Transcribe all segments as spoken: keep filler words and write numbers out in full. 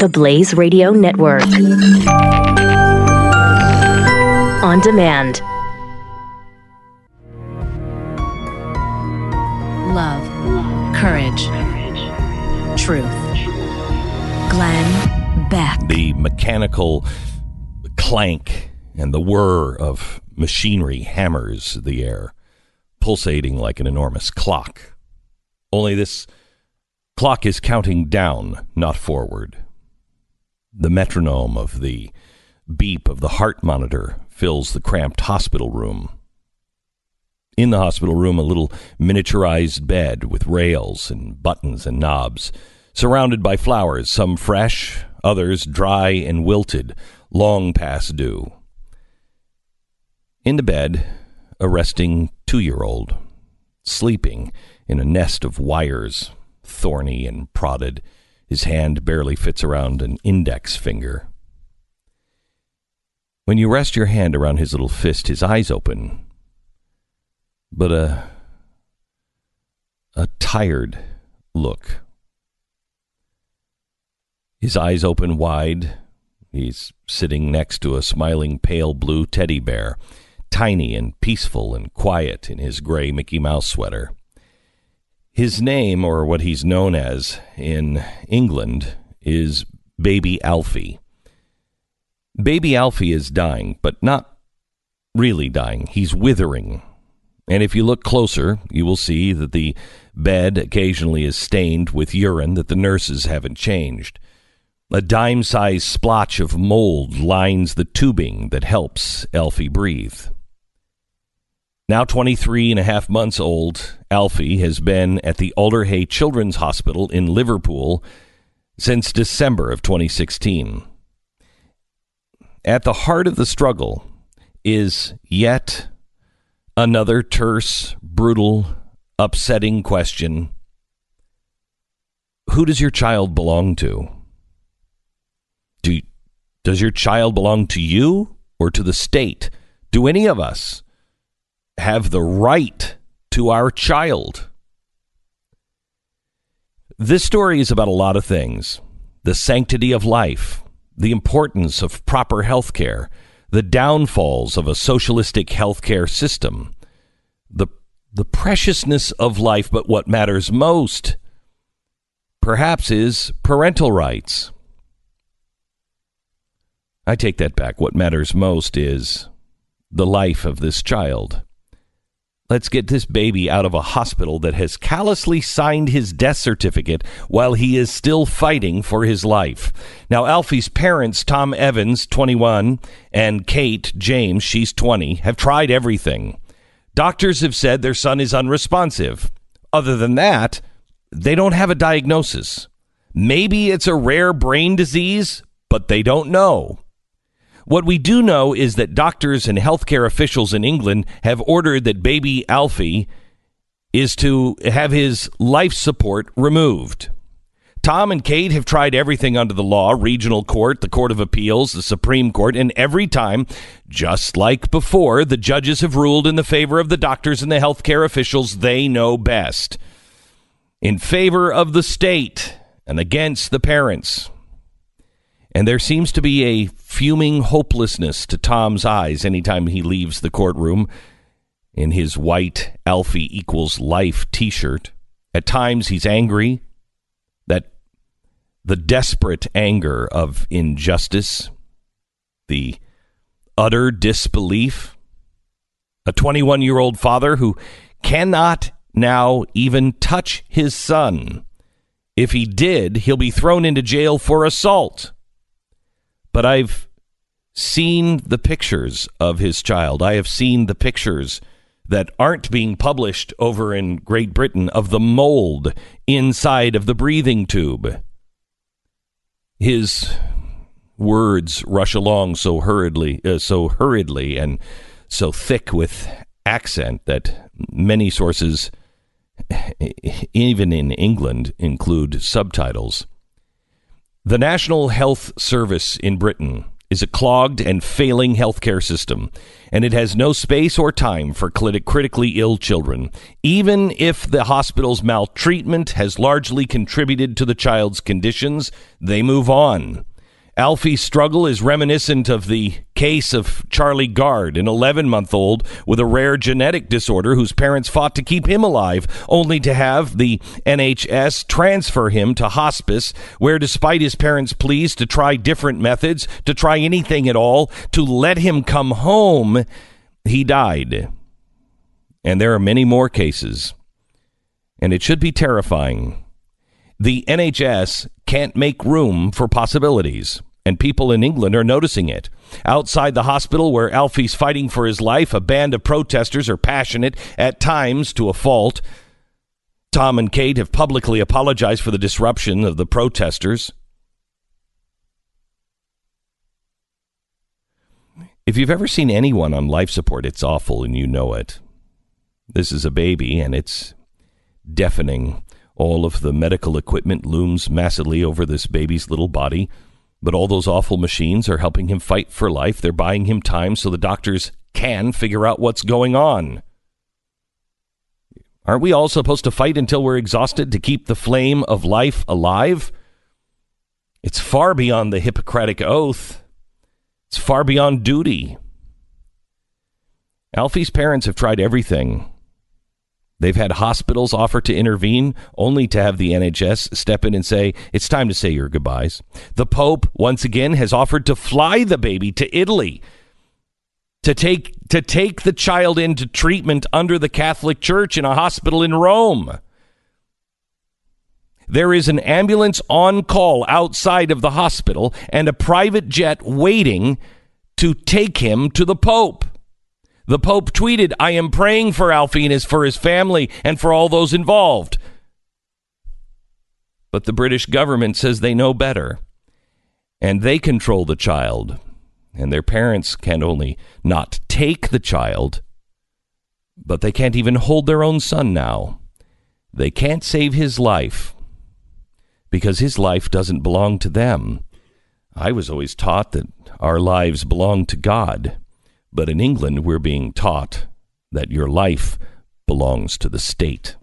the Blaze Radio Network. On demand. Love, courage, truth. Glenn Beck. The mechanical clank and the whir of machinery hammers the air, pulsating like an enormous clock. Only this clock is counting down, not forward. The metronome of the beep of the heart monitor fills the cramped hospital room. In the hospital room, a little miniaturized bed with rails and buttons and knobs, surrounded by flowers, some fresh, others dry and wilted, long past due. In the bed, a resting two-year-old, sleeping in a nest of wires, thorny and prodded. His hand barely fits around an index finger. When you rest your hand around his little fist, his eyes open, but a a tired look. His eyes open wide. He's sitting next to a smiling pale blue teddy bear, tiny and peaceful and quiet in his gray Mickey Mouse sweater. His name, or what he's known as in England, is Baby Alfie. Baby Alfie is dying, but not really dying. He's withering. And if you look closer, you will see that the bed occasionally is stained with urine that the nurses haven't changed. A dime-sized splotch of mold lines the tubing that helps Alfie breathe. Now twenty-three and a half months old, Alfie has been at the Alderhay Children's Hospital in Liverpool since December of twenty sixteen. At the heart of the struggle is yet another terse, brutal, upsetting question. Who does your child belong to? Do, does your child belong to you or to the state? Do any of us have the right to our child? This story is about a lot of things. The sanctity of life, the importance of proper health care, the downfalls of a socialistic healthcare system, the the preciousness of life, but what matters most, perhaps, is parental rights. I take that back. What matters most is the life of this child. Let's get this baby out of a hospital that has callously signed his death certificate while he is still fighting for his life. Now, Alfie's parents, Tom Evans, twenty-one, and Kate James, she's twenty, have tried everything. Doctors have said their son is unresponsive. Other than that, they don't have a diagnosis. Maybe it's a rare brain disease, but they don't know. What we do know is that doctors and healthcare officials in England have ordered that baby Alfie is to have his life support removed. Tom and Kate have tried everything under the law, regional court, the Court of Appeals, the Supreme Court, and every time, just like before, the judges have ruled in the favor of the doctors and the healthcare officials. They know best. In favor of the state and against the parents. And there seems to be a fuming hopelessness to Tom's eyes anytime he leaves the courtroom in his white Alfie equals life t-shirt. At times he's angry, that the desperate anger of injustice, the utter disbelief. A twenty-one-year-old father who cannot now even touch his son. If he did, he'll be thrown into jail for assault. But I've seen the pictures of his child. I have seen the pictures that aren't being published over in Great Britain of the mold inside of the breathing tube. His words rush along so hurriedly, uh, so hurriedly and so thick with accent that many sources, even in England, include subtitles. The National Health Service in Britain is a clogged and failing healthcare system, and it has no space or time for crit- critically ill children. Even if the hospital's maltreatment has largely contributed to the child's conditions, they move on. Alfie's struggle is reminiscent of the case of Charlie Gard, an eleven-month-old with a rare genetic disorder whose parents fought to keep him alive, only to have the N H S transfer him to hospice, where despite his parents' pleas to try different methods, to try anything at all, to let him come home, he died. And there are many more cases. And it should be terrifying. The N H S can't make room for possibilities, and people in England are noticing it. Outside the hospital where Alfie's fighting for his life, a band of protesters are passionate, at times to a fault. Tom and Kate have publicly apologized for the disruption of the protesters. If you've ever seen anyone on life support, it's awful and you know it. This is a baby, and it's deafening. All of the medical equipment looms massively over this baby's little body, but all those awful machines are helping him fight for life. They're buying him time so the doctors can figure out what's going on. Aren't we all supposed to fight until we're exhausted to keep the flame of life alive? It's far beyond the Hippocratic Oath. It's far beyond duty. Alfie's parents have tried everything. They've had hospitals offer to intervene, only to have the N H S step in and say, it's time to say your goodbyes. The Pope, once again, has offered to fly the baby to Italy to take to take the child into treatment under the Catholic Church in a hospital in Rome. There is an ambulance on call outside of the hospital and a private jet waiting to take him to the Pope. The Pope tweeted, I am praying for Alfie and his, for his family and for all those involved. But the British government says they know better. And they control the child. And their parents can only not take the child, but they can't even hold their own son now. They can't save his life because his life doesn't belong to them. I was always taught that our lives belong to God. But in England, we're being taught that your life belongs to the state.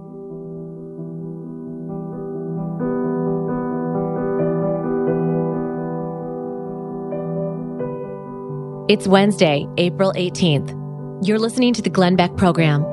It's Wednesday, April eighteenth. You're listening to the Glenn Beck Program.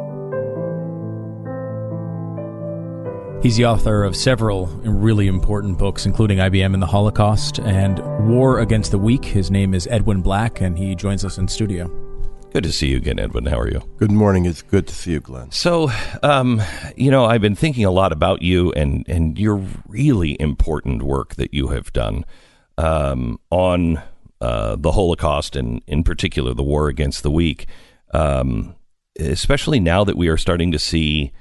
He's the author of several really important books, including I B M and the Holocaust and War Against the Weak. His name is Edwin Black, and he joins us in studio. Good to see you again, Edwin. How are you? Good morning. It's good to see you, Glenn. So, um, you know, I've been thinking a lot about you and, and your really important work that you have done um, on uh, the Holocaust and, in particular, the War Against the Weak, um, especially now that we are starting to see,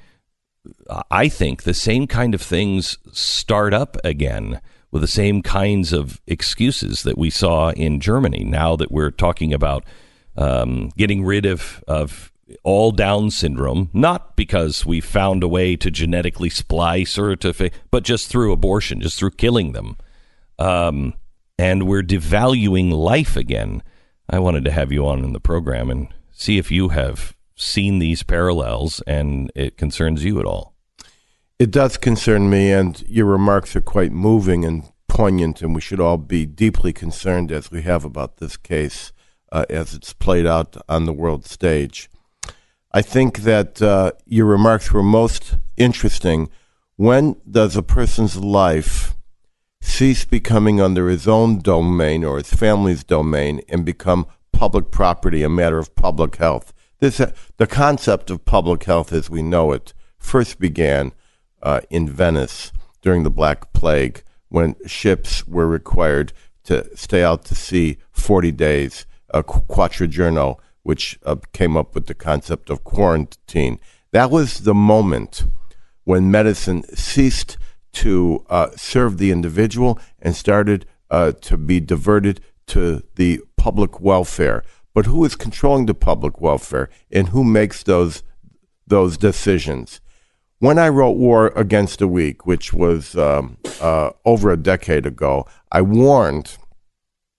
I think, the same kind of things start up again with the same kinds of excuses that we saw in Germany. Now that we're talking about um, getting rid of, of all Down syndrome, not because we found a way to genetically splice or to, but just through abortion, just through killing them. Um, and we're devaluing life again. I wanted to have you on in the program and see if you have seen these parallels and it concerns you at all. It does concern me, and your remarks are quite moving and poignant, and we should all be deeply concerned, as we have, about this case uh, as it's played out on the world stage. I think that uh, your remarks were most interesting. When does a person's life cease becoming under his own domain or his family's domain and become public property, a matter of public health? This, uh, the concept of public health as we know it first began uh, in Venice during the Black Plague, when ships were required to stay out to sea forty days, uh, quattrogiorno, which uh, came up with the concept of quarantine. That was the moment when medicine ceased to uh, serve the individual and started uh, to be diverted to the public welfare. But who is controlling the public welfare, and who makes those those decisions? When I wrote War Against the Weak, which was um, uh, over a decade ago, I warned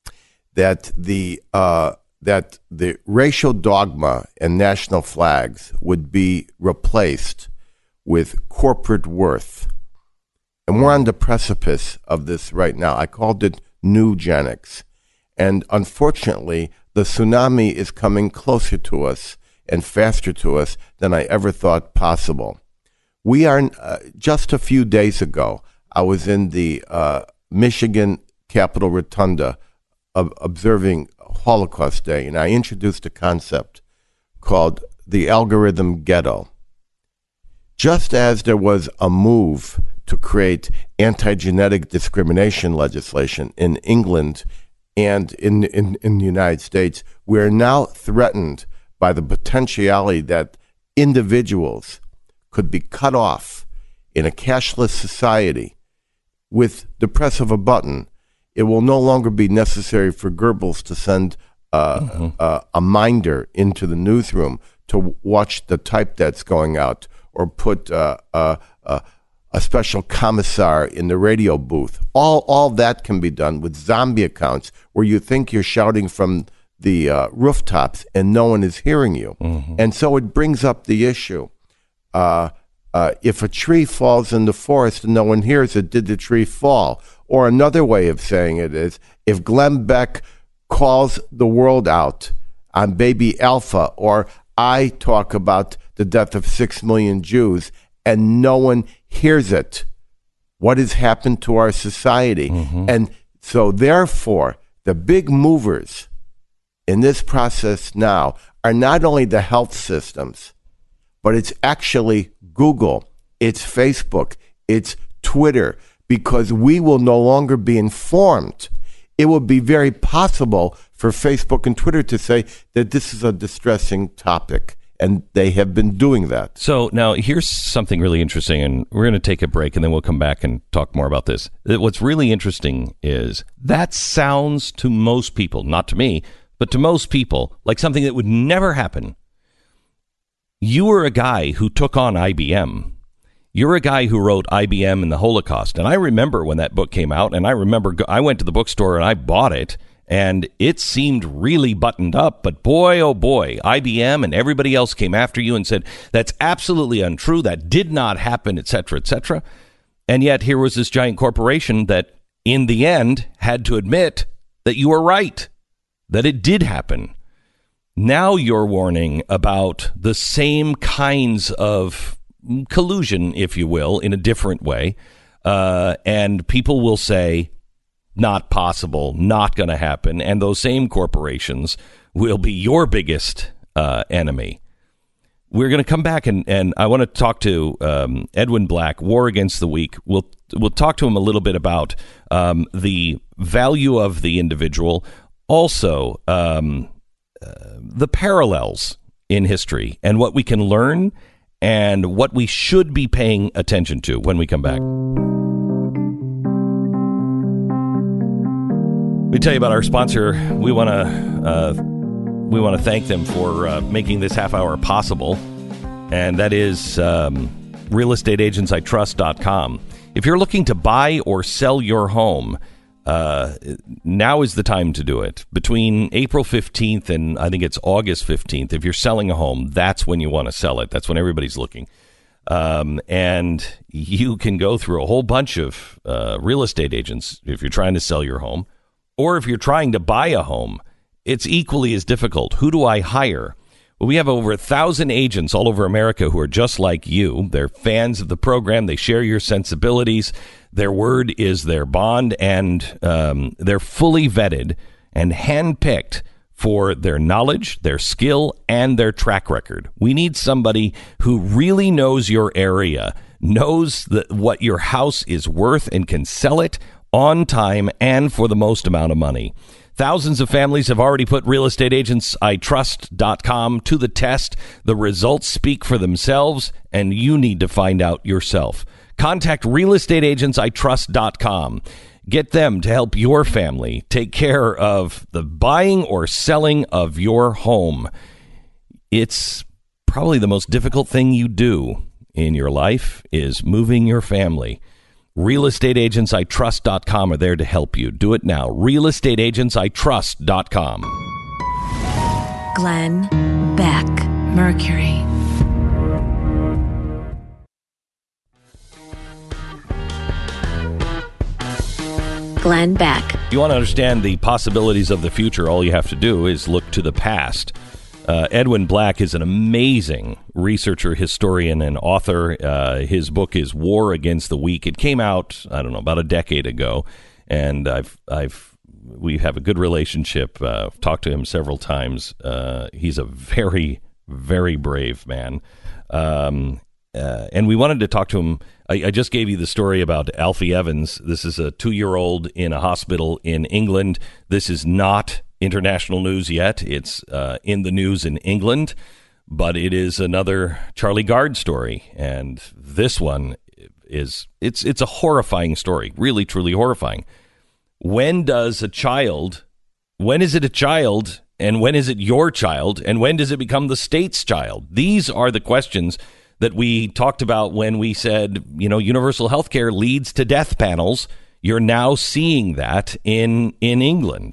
that the uh, that the racial dogma and national flags would be replaced with corporate worth. And we're on the precipice of this right now. I called it Newgenics. And unfortunately, the tsunami is coming closer to us and faster to us than I ever thought possible. We are, uh, just a few days ago, I was in the uh, Michigan Capitol Rotunda of observing Holocaust Day, and I introduced a concept called the algorithm ghetto. Just as there was a move to create anti-genetic discrimination legislation in England and in, in, in the United States, we are now threatened by the potentiality that individuals could be cut off in a cashless society. With the press of a button, it will no longer be necessary for Goebbels to send uh, mm-hmm. uh, a minder into the newsroom to watch the type that's going out, or put uh, uh, uh, a special commissar in the radio booth. All all that can be done with zombie accounts where you think you're shouting from the uh, rooftops and no one is hearing you. Mm-hmm. And so it brings up the issue. Uh, uh, if a tree falls in the forest and no one hears it, did the tree fall? Or another way of saying it is, if Glenn Beck calls the world out on baby Alpha, or I talk about the death of six million Jews and no one hears it, what has happened to our society? Mm-hmm. And so therefore, the big movers in this process now are not only the health systems, but it's actually Google, it's Facebook, it's Twitter, because we will no longer be informed. It will be very possible for Facebook and Twitter to say that this is a distressing topic, and they have been doing that. So now here's something really interesting, and we're going to take a break, and then we'll come back and talk more about this. What's really interesting is that sounds to most people, not to me, but to most people, like something that would never happen. You were a guy who took on I B M. You're a guy who wrote I B M and the Holocaust. And I remember when that book came out, and I remember I went to the bookstore and I bought it, and it seemed really buttoned up. But boy, oh boy, I B M and everybody else came after you and said, that's absolutely untrue. That did not happen, et cetera, et cetera. And yet here was this giant corporation that in the end had to admit that you were right, that it did happen. Now you're warning about the same kinds of collusion, if you will, in a different way. Uh, and people will say, not possible, not going to happen. And those same corporations will be your biggest uh, enemy. We're going to come back, and, and I want to talk to um, Edwin Black, War Against the Weak. We'll, we'll talk to him a little bit about um, the value of the individual. Also, um, uh, the parallels in history and what we can learn and what we should be paying attention to when we come back. Let me tell you about our sponsor. We want to uh, we want to thank them for uh, making this half hour possible, and that is um, real estate agents I trust dot com. If you're looking to buy or sell your home, Uh, now is the time to do it. Between April fifteenth and I think it's August fifteenth, if you're selling a home, that's when you want to sell it. That's when everybody's looking. Um, and you can go through a whole bunch of uh, real estate agents if you're trying to sell your home. Or if you're trying to buy a home, it's equally as difficult. Who do I hire? Well, we have over a thousand agents all over America who are just like you. They're fans of the program. They share your sensibilities. Their word is their bond, and um, they're fully vetted and handpicked for their knowledge, their skill, and their track record. We need somebody who really knows your area, knows the, what your house is worth, and can sell it on time and for the most amount of money. Thousands of families have already put real estate agents I trust dot com to the test. The results speak for themselves, and you need to find out yourself. Contact real estate agents I trust dot com. Get them to help your family take care of the buying or selling of your home. It's probably the most difficult thing you do in your life is moving your family. real estate agents I trust dot com are there to help you. Do it now. real estate agents I trust dot com. Glenn Beck, Mercury. Glenn Beck. If you want to understand the possibilities of the future, all you have to do is look to the past. Uh, Edwin Black is an amazing researcher, historian, and author. Uh, his book is War Against the Weak. It came out, I don't know, about a decade ago, and I've, I've, we have a good relationship. Uh, I've talked to him several times. Uh, he's a very, very brave man, um, uh, and we wanted to talk to him. I, I just gave you the story about Alfie Evans. This is a two-year-old in a hospital in England. This is not international news yet. It's uh, in the news in England, but it is another Charlie Gard story, and this one is it's it's a horrifying story, really, truly horrifying. When does a child, when is it a child, and when is it your child, and when does it become the state's child? These are the questions that we talked about when we said, you know, universal health care leads to death panels. You're now seeing that in in England.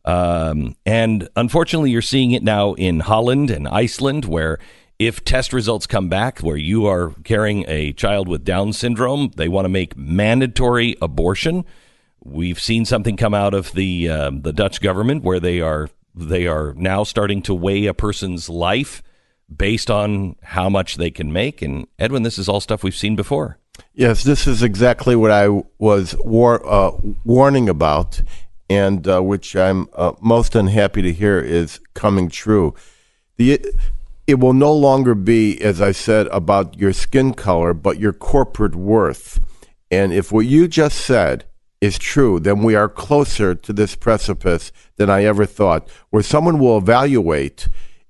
Um, and unfortunately, you're seeing it now in Holland and Iceland, where if test results come back where you are carrying a child with Down syndrome, they want to make mandatory abortion. We've seen something come out of the uh, the Dutch government where they are they are now starting to weigh a person's life based on how much they can make. And Edwin, this is all stuff we've seen before. Yes, this is exactly what I was war- uh, warning about. And uh, which I'm uh, most unhappy to hear is coming true. The it will no longer be, as I said, about your skin color, but your corporate worth. And if what you just said is true, then we are closer to this precipice than I ever thought, where someone will evaluate,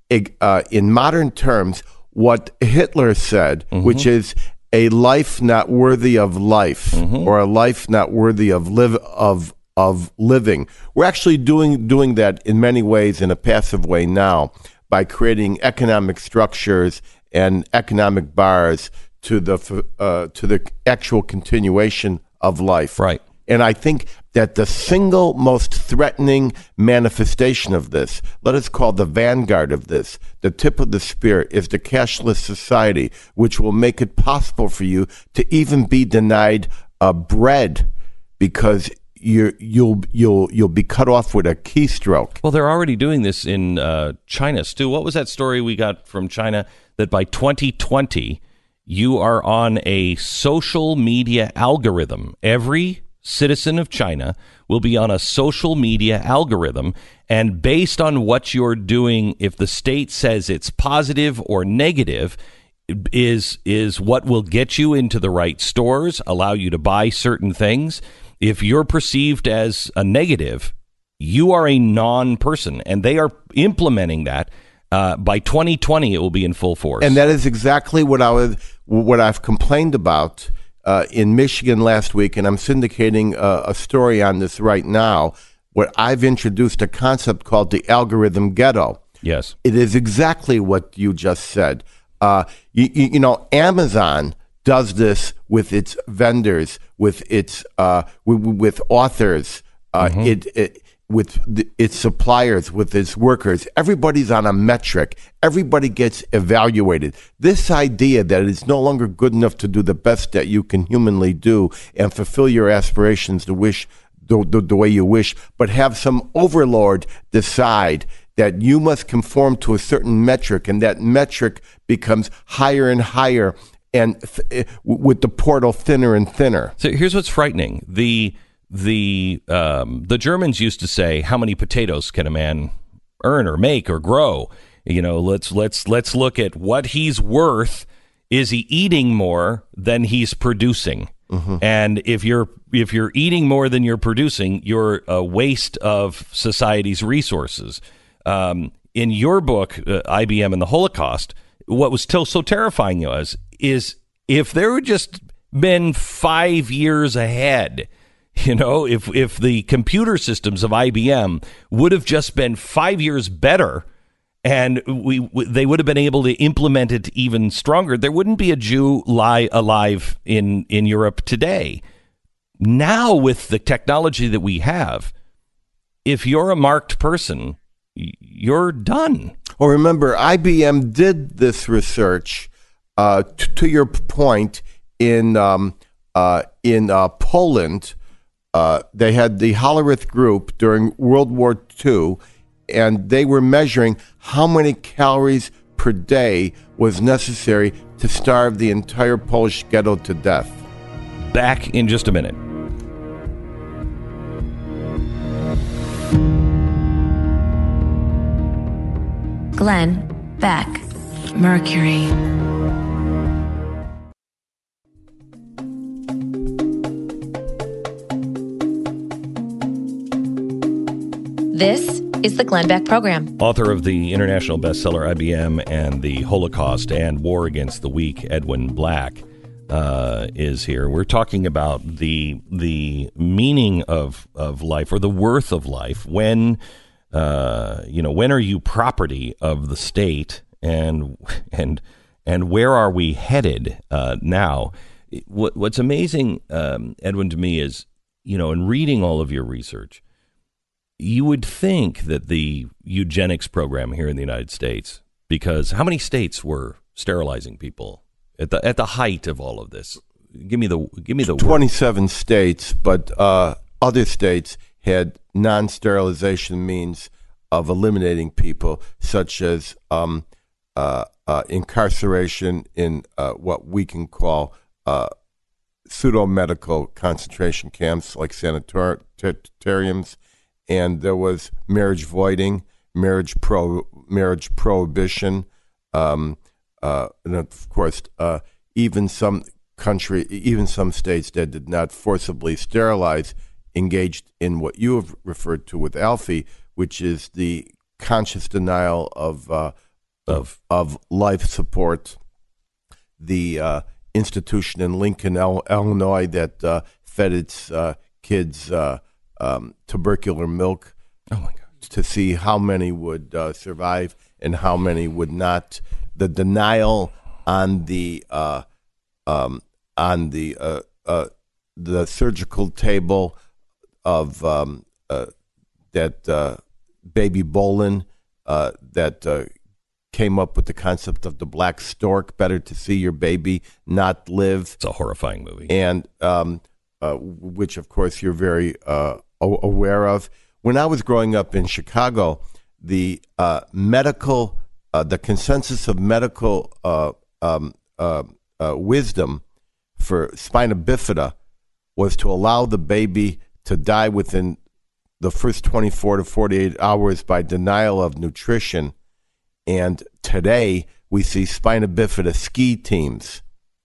uh, in modern terms, what Hitler said, mm-hmm. which is a life not worthy of life, mm-hmm. or a life not worthy of live of. of living. We're actually doing doing that in many ways in a passive way now by creating economic structures and economic bars to the uh, to the actual continuation of life. Right. And I think that the single most threatening manifestation of this, let us call the vanguard of this, the tip of the spear, is the cashless society, which will make it possible for you to even be denied uh, bread because You're, you'll you'll you'll be cut off with a keystroke. Well, they're already doing this in uh, China, Stu. What was that story we got from China that by twenty twenty you are on a social media algorithm? Every citizen of China will be on a social media algorithm, and based on what you're doing, if the state says it's positive or negative, is is what will get you into the right stores, allow you to buy certain things. If you're perceived as a negative, you are a non-person, and they are implementing that. Uh, by twenty twenty, it will be in full force. And that is exactly what I was, what I've complained about uh, in Michigan last week, and I'm syndicating uh, a story on this right now. Where I've introduced a concept called the algorithm ghetto. Yes, it is exactly what you just said. Uh, you, you, you know, Amazon does this with its vendors, with its uh, with, with authors, uh, mm-hmm. it, it with the, its suppliers, with its workers. Everybody's on a metric. Everybody gets evaluated. This idea that it's no longer good enough to do the best that you can humanly do and fulfill your aspirations the wish the, the, the way you wish, but have some overlord decide that you must conform to a certain metric, and that metric becomes higher and higher, and th- with the portal thinner and thinner. So here's what's frightening. The the um, the Germans used to say, how many potatoes can a man earn or make or grow? You know, let's let's let's look at what he's worth. Is he eating more than he's producing? Mm-hmm. And if you're if you're eating more than you're producing, you're a waste of society's resources. Um, in your book, uh, I B M and the Holocaust, what was still so terrifying was is if there had just been five years ahead, you know, if if the computer systems of I B M would have just been five years better, and we, we they would have been able to implement it even stronger, there wouldn't be a Jew lie alive in in Europe today. Now, with the technology that we have, if you're a marked person, you're done. Well, remember, I B M did this research, uh, t- to your point, in um, uh, in uh, Poland. Uh, they had the Hollerith group during World War Two, and they were measuring how many calories per day was necessary to starve the entire Polish ghetto to death. Back in just a minute. Glenn Beck, Mercury. This is the Glenn Beck Program. Author of the international bestseller I B M and the Holocaust and War Against the Weak, Edwin Black, uh, is here. We're talking about the the meaning of, of life, or the worth of life. When, uh, you know, when are you property of the state, and and and where are we headed uh, now? What, what's amazing, um, Edwin, to me is, you know, in reading all of your research, you would think that the eugenics program here in the United States, because how many states were sterilizing people at the at the height of all of this? Give me the give me the twenty-seven word. States, but uh, other states had non-sterilization means of eliminating people, such as um, uh, uh, incarceration in uh, what we can call uh, pseudo-medical concentration camps, like sanatoriums. And there was marriage voiding, marriage pro, marriage prohibition, um, uh, and of course, uh, even some country, even some states that did not forcibly sterilize, engaged in what you have referred to with Alfie, which is the conscious denial of uh, of of life support. The uh, institution in Lincoln, Illinois, that uh, fed its uh, kids. Uh, Um, tubercular milk oh my God. to see how many would uh, survive and how many would not. The denial on the uh, um, on the uh, uh, the surgical table of um, uh, that uh, baby Bolin uh, that uh, came up with the concept of the black stork. Better to see your baby not live. It's a horrifying movie, and um, uh, which of course you're very uh, aware of. When I was growing up in Chicago, the uh, medical, uh, the consensus of medical uh, um, uh, uh, wisdom for spina bifida was to allow the baby to die within the first twenty-four to forty-eight hours by denial of nutrition. And today we see spina bifida ski teams.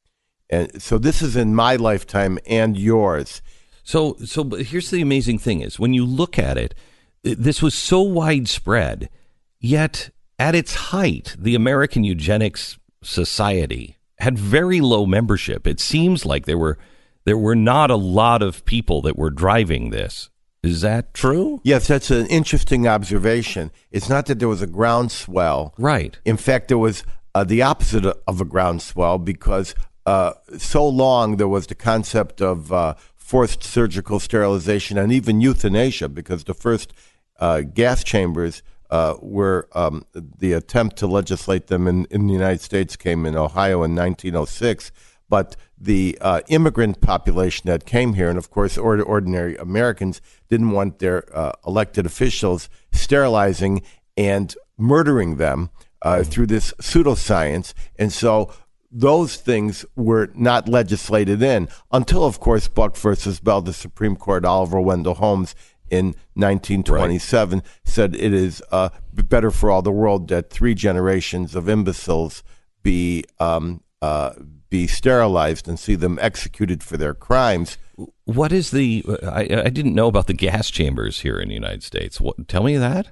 And so this is in my lifetime and yours. So, so but here's the amazing thing is, when you look at it, this was so widespread, yet at its height, the American Eugenics Society had very low membership. It seems like there were there were not a lot of people that were driving this. Is that true? Yes, that's an interesting observation. It's not that there was a groundswell. Right. In fact, there was uh, the opposite of a groundswell, because uh, so long there was the concept of uh, forced surgical sterilization and even euthanasia, because the first uh, gas chambers uh, were um, the attempt to legislate them in, in the United States came in Ohio in nineteen oh six. But the uh, immigrant population that came here, and of course or, ordinary Americans, didn't want their uh, elected officials sterilizing and murdering them uh, through this pseudoscience. And so those things were not legislated in until, of course, Buck versus Bell, the Supreme Court, Oliver Wendell Holmes in nineteen twenty-seven, right, said it is uh, better for all the world that three generations of imbeciles be um, uh, be sterilized and see them executed for their crimes. What is the? I, I didn't know about the gas chambers here in the United States. What, tell me that.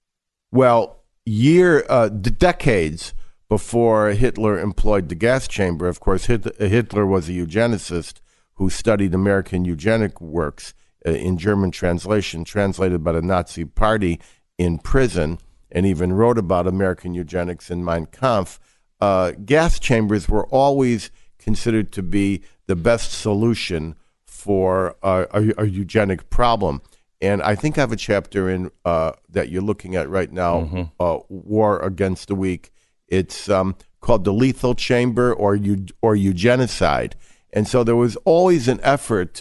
Well, year uh, decades before Hitler employed the gas chamber, of course, Hitler was a eugenicist who studied American eugenic works uh, in German translation, translated by the Nazi Party in prison, and even wrote about American eugenics in Mein Kampf. Uh, gas chambers were always considered to be the best solution for uh, a, a eugenic problem. And I think I have a chapter in uh, that you're looking at right now, mm-hmm. uh, War Against the Weak. It's um, called The Lethal Chamber or eu- or eugenicide. And so there was always an effort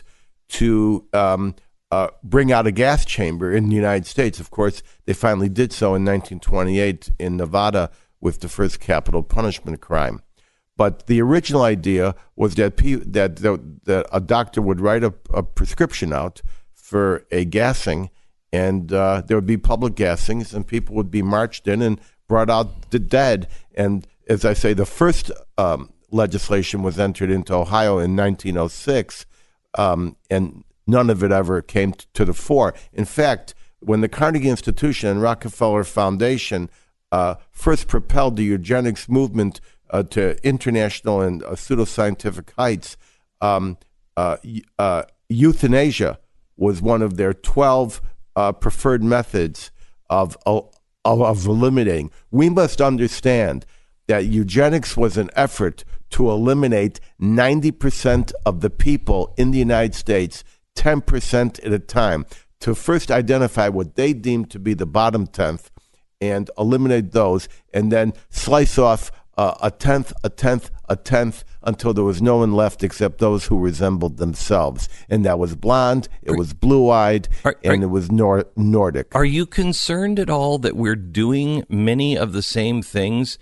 to um, uh, bring out a gas chamber in the United States. Of course, they finally did so in nineteen twenty-eight in Nevada with the first capital punishment crime. But the original idea was that pe- that, that that a doctor would write a, a prescription out for a gassing, and uh, there would be public gassings, and people would be marched in and brought out the dead. And as I say, the first um, legislation was entered into Ohio in nineteen oh six, um, and none of it ever came t- to the fore. In fact, when the Carnegie Institution and Rockefeller Foundation uh, first propelled the eugenics movement uh, to international and uh, pseudoscientific heights, um, uh, uh, euthanasia was one of their twelve uh, preferred methods of, of, of eliminating. We must understand that eugenics was an effort to eliminate ninety percent of the people in the United States, ten percent at a time, to first identify what they deemed to be the bottom tenth and eliminate those, and then slice off uh, a tenth, a tenth, a tenth, until there was no one left except those who resembled themselves. And that was blonde, it was blue-eyed, are, and are, it was nor- Nordic. Are you concerned at all that we're doing many of the same things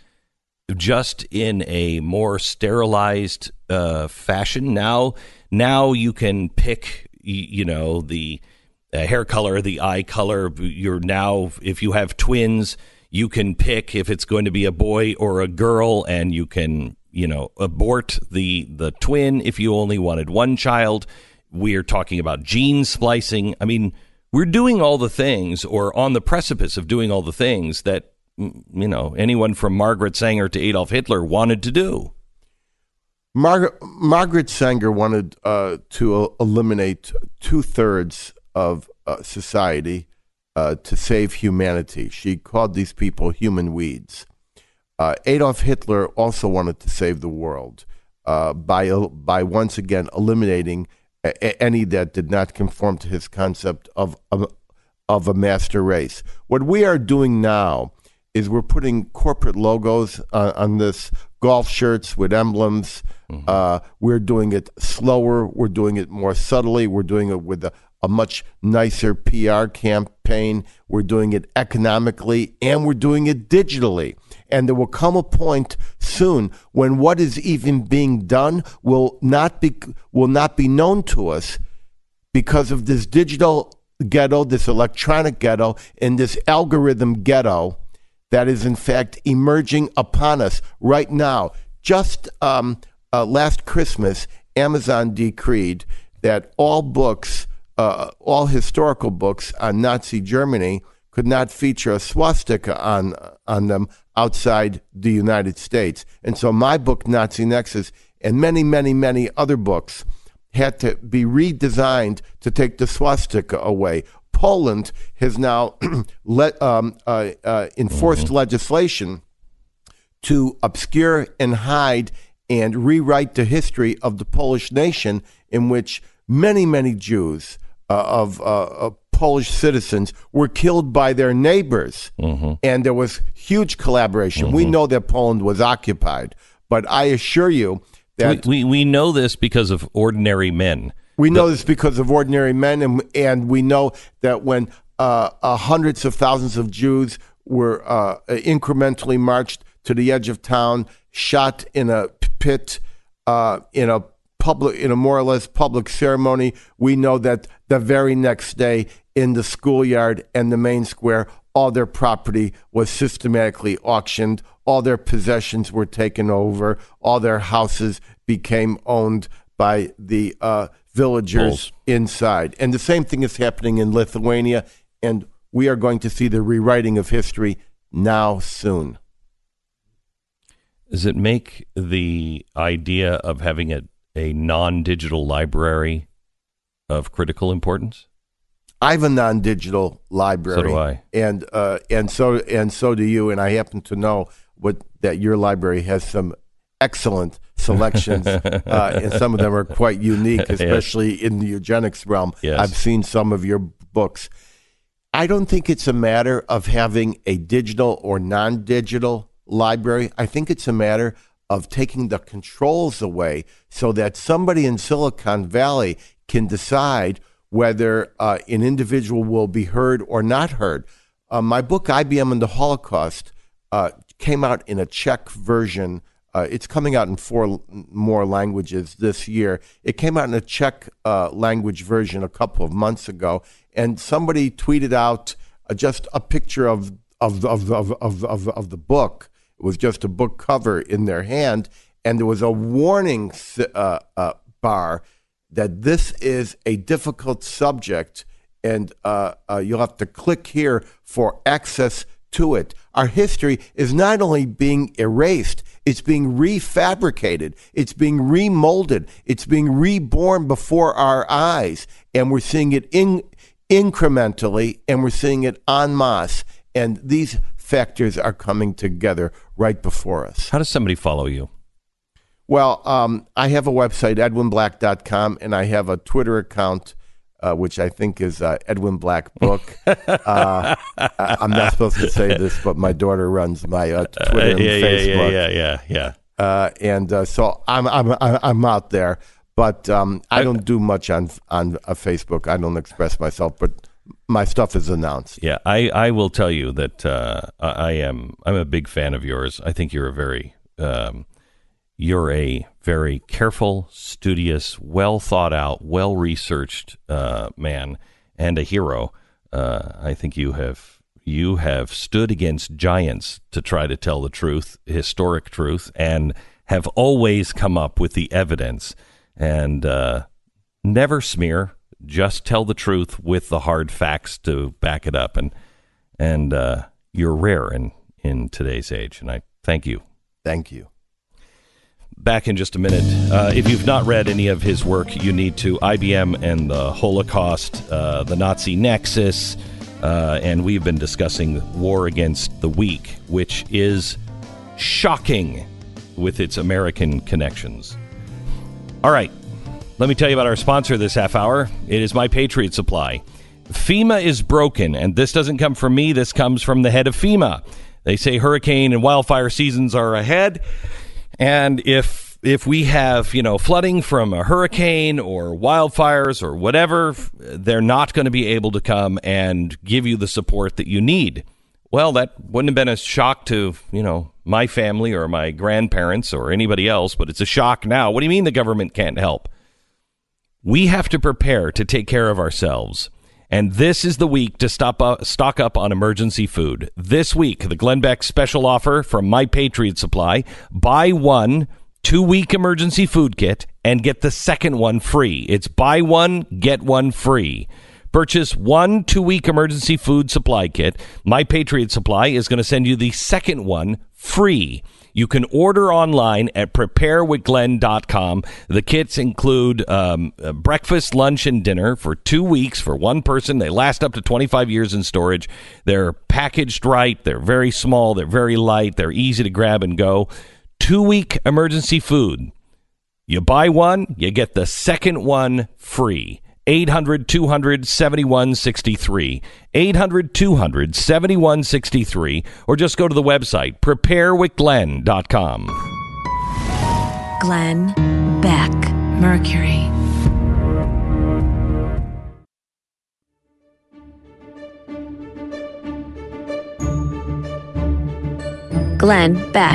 just in a more sterilized uh, fashion? Now, now you can pick, you know, the uh, hair color, the eye color. You're now, if you have twins, you can pick if it's going to be a boy or a girl, and you can, you know, abort the the twin if you only wanted one child. We're talking about gene splicing. I mean, we're doing all the things, or on the precipice of doing all the things that, you know, anyone from Margaret Sanger to Adolf Hitler wanted to do. Margaret Margaret Sanger wanted uh, to uh, eliminate two-thirds of uh, society uh, to save humanity. She called these people human weeds. Uh, Adolf Hitler also wanted to save the world uh, by uh, by once again eliminating a- any that did not conform to his concept of, of of a master race. What we are doing now is we're putting corporate logos uh, on this, golf shirts with emblems. Mm-hmm. Uh, we're doing it slower. We're doing it more subtly. We're doing it with a, a much nicer P R campaign. We're doing it economically, and we're doing it digitally. And there will come a point soon when what is even being done will not be will not be known to us because of this digital ghetto, this electronic ghetto, and this algorithm ghetto that is in fact emerging upon us right now. Just um, uh, last Christmas, Amazon decreed that all books, uh, all historical books on Nazi Germany could not feature a swastika on on them outside the United States. And so my book, Nazi Nexus, and many, many, many other books had to be redesigned to take the swastika away. Poland has now let, um, uh, uh, enforced mm-hmm. legislation to obscure and hide and rewrite the history of the Polish nation, in which many, many Jews uh, of, uh, of Polish citizens were killed by their neighbors. Mm-hmm. And there was huge collaboration. Mm-hmm. We know that Poland was occupied, but I assure you that... We, we, we know this because of ordinary men. We know this because of ordinary men, and and we know that when uh, uh, hundreds of thousands of Jews were uh, incrementally marched to the edge of town, shot in a pit, uh, in a public, in a more or less public ceremony, we know that the very next day in the schoolyard and the main square, all their property was systematically auctioned, all their possessions were taken over, all their houses became owned by the uh, villagers Bulls. Inside. And the same thing is happening in Lithuania, and we are going to see the rewriting of history now soon. Does it make the idea of having a, a non-digital library of critical importance? I have a non-digital library. So do I. And uh, and so and so do you. And I happen to know what that your library has some excellent selections, uh, and some of them are quite unique, especially yes. in the eugenics realm. Yes. I've seen some of your books. I don't think it's a matter of having a digital or non-digital library. I think it's a matter of taking the controls away so that somebody in Silicon Valley can decide whether uh, an individual will be heard or not heard. Uh, my book, I B M and the Holocaust, uh, came out in a Czech version. Uh, it's coming out in four l- more languages this year. It came out in a Czech uh, language version a couple of months ago, and somebody tweeted out uh, just a picture of of of of of of, of the book. It was just a book cover in their hand, and there was a warning uh, uh, bar that this is a difficult subject, and uh, uh, you'll have to click here for access to it. Our history is not only being erased, it's being refabricated, it's being remolded, it's being reborn before our eyes, and we're seeing it in, incrementally, and we're seeing it en masse, and these factors are coming together right before us. How does somebody follow you? Well, um, I have a website, edwin black dot com, and I have a Twitter account, uh, which I think is uh, Edwin Black Book. uh, I, I'm not supposed to say this, but my daughter runs my uh, Twitter and uh, yeah, Facebook. Yeah, yeah, yeah, yeah. yeah. Uh, and uh, so I'm I'm I'm out there, but um, I don't do much on on uh, Facebook. I don't express myself, but my stuff is announced. Yeah, I, I will tell you that uh, I am I'm a big fan of yours. I think you're a very um, you're a very careful, studious, well thought out, well researched uh, man and a hero. Uh, I think you have you have stood against giants to try to tell the truth, historic truth, and have always come up with the evidence and uh, never smear. Just tell the truth with the hard facts to back it up, and and uh, you're rare in, in today's age, and I thank you. Thank you. Back in just a minute. Uh, if you've not read any of his work, you need to. I B M and the Holocaust, uh, the Nazi Nexus, uh, and we've been discussing war against the weak, which is shocking with its American connections. All right. Let me tell you about our sponsor this half hour. It is My Patriot Supply. FEMA is broken, and this doesn't come from me. This comes from the head of FEMA. They say hurricane and wildfire seasons are ahead, and if if we have, you know, flooding from a hurricane or wildfires or whatever, they're not going to be able to come and give you the support that you need. Well, that wouldn't have been a shock to, you know, my family or my grandparents or anybody else, but it's a shock now. What do you mean the government can't help? We have to prepare to take care of ourselves. And this is the week to stop up, stock up on emergency food. This week, the Glenn Beck special offer from My Patriot Supply. Buy one two-week emergency food kit and get the second one free. It's buy one, get one free. Purchase one two-week emergency food supply kit. My Patriot Supply is going to send you the second one free. You can order online at prepare with glenn dot com. The kits include um, breakfast, lunch, and dinner for two weeks for one person. They last up to twenty-five years in storage. They're packaged right. They're very small. They're very light. They're easy to grab and go. Two-week emergency food. You buy one, you get the second one free. eight hundred two hundred seventy-one sixty-three. eight hundred two hundred seventy-one sixty-three. Or just go to the website, prepare with glenn dot com. Glenn Beck, Mercury. Glenn Beck.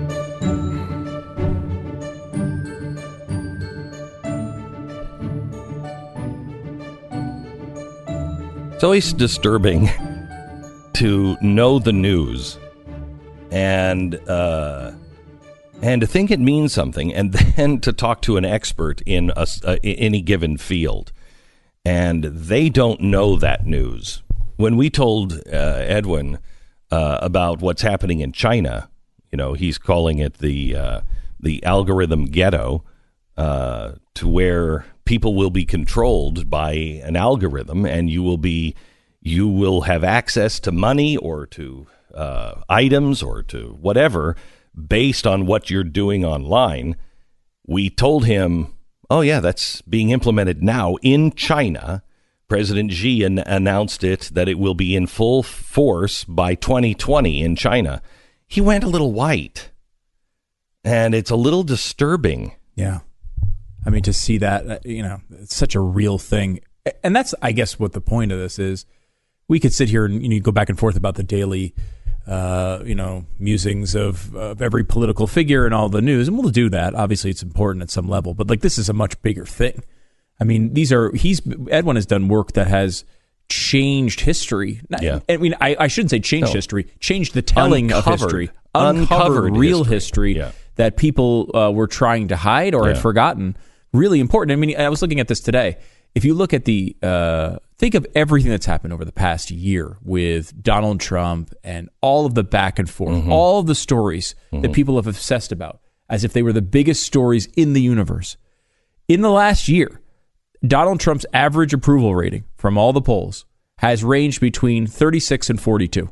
It's always disturbing to know the news and uh, and to think it means something, and then to talk to an expert in a, uh, any given field, and they don't know that news. When we told uh, Edwin uh, about what's happening in China, you know, he's calling it the uh, the algorithm ghetto, uh, to where people will be controlled by an algorithm, and you will be, you will have access to money or to uh, items or to whatever based on what you're doing online. We told him, oh, yeah, that's being implemented now in China. President Xi an- announced it, that it will be in full force by twenty twenty in China. He went a little white, and it's a little disturbing. Yeah. I mean, to see that, you know, it's such a real thing. And that's, I guess, what the point of this is. We could sit here and, you know, go back and forth about the daily, uh, you know, musings of, of every political figure and all the news, and we'll do that. Obviously, it's important at some level, but like this is a much bigger thing. I mean, these are he's Edwin has done work that has changed history. Yeah. I mean, I, I shouldn't say changed No. history, changed the telling Uncovered. of history, Uncovered uncovered real history. history, Yeah. that people uh, were trying to hide or Yeah. had forgotten. Really important. I mean, I was looking at this today. If you look at the, uh, think of everything that's happened over the past year with Donald Trump and all of the back and forth, Mm-hmm. all of the stories mm-hmm. that people have obsessed about as if they were the biggest stories in the universe. In the last year, Donald Trump's average approval rating from all the polls has ranged between thirty-six and forty-two.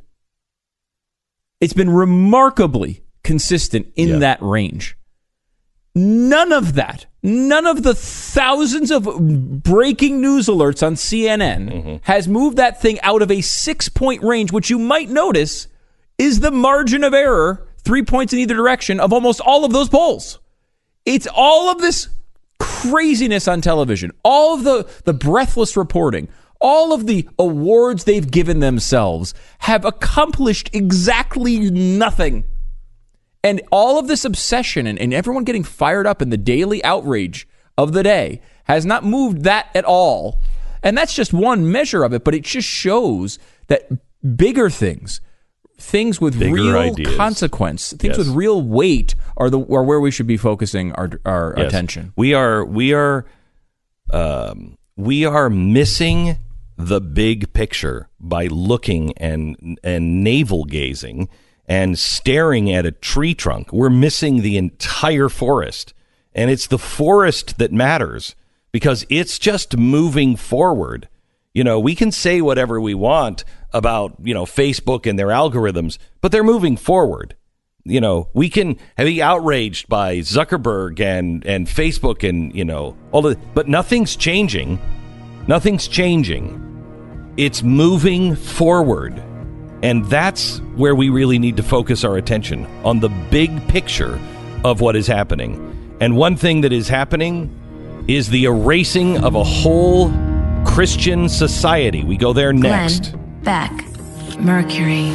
It's been remarkably consistent in Yeah. that range. None of that, none of the thousands of breaking news alerts on C N N Mm-hmm. has moved that thing out of a six-point range, which you might notice is the margin of error, three points in either direction, of almost all of those polls. It's all of this craziness on television, all of the, the breathless reporting, all of the awards they've given themselves have accomplished exactly nothing. And all of this obsession and, and everyone getting fired up in the daily outrage of the day has not moved that at all. And that's just one measure of it, but it just shows that bigger things, things with Bigger real ideas. consequence, things Yes. with real weight are the are where we should be focusing our our Yes. attention. We are we are um, we are missing the big picture by looking and and navel gazing and staring at a tree trunk. We're missing the entire forest, and it's the forest that matters because it's just moving forward. You know, we can say whatever we want about, you know, Facebook and their algorithms, but they're moving forward. You know, we can be outraged by Zuckerberg and, and Facebook and, you know, all the, but nothing's changing. Nothing's changing. It's moving forward. And that's where we really need to focus our attention, on the big picture of what is happening. And one thing that is happening is the erasing of a whole Christian society. We go there next. Glenn Beck, Mercury.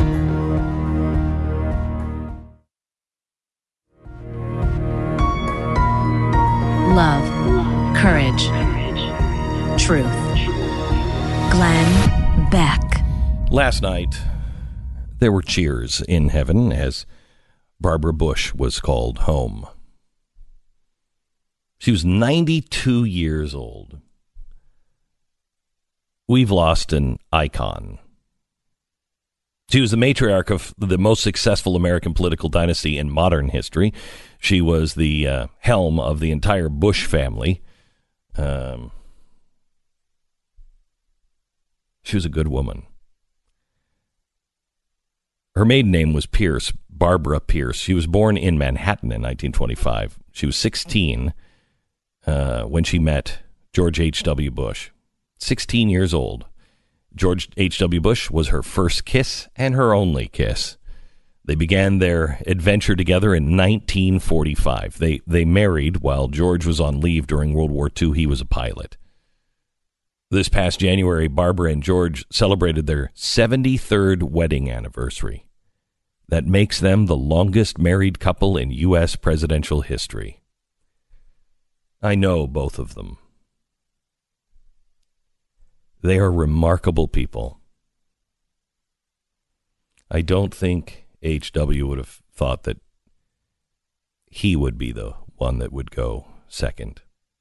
Love, courage, truth. Glenn Beck. Last night, there were cheers in heaven as Barbara Bush was called home. She was ninety-two years old. We've lost an icon. She was the matriarch of the most successful American political dynasty in modern history. She was the uh, helm of the entire Bush family. Um, she was a good woman. Her maiden name was Pierce, Barbara Pierce. She was born in Manhattan in nineteen twenty-five. She was sixteen uh, when she met George H W. Bush. sixteen years old. George H W. Bush was her first kiss and her only kiss. They began their adventure together in nineteen forty-five. They they married while George was on leave during World War Two. He was a pilot. This past January, Barbara and George celebrated their seventy-third wedding anniversary. That makes them the longest married couple in U S presidential history. I know both of them. They are remarkable people. I don't think H W would have thought that he would be the one that would go second.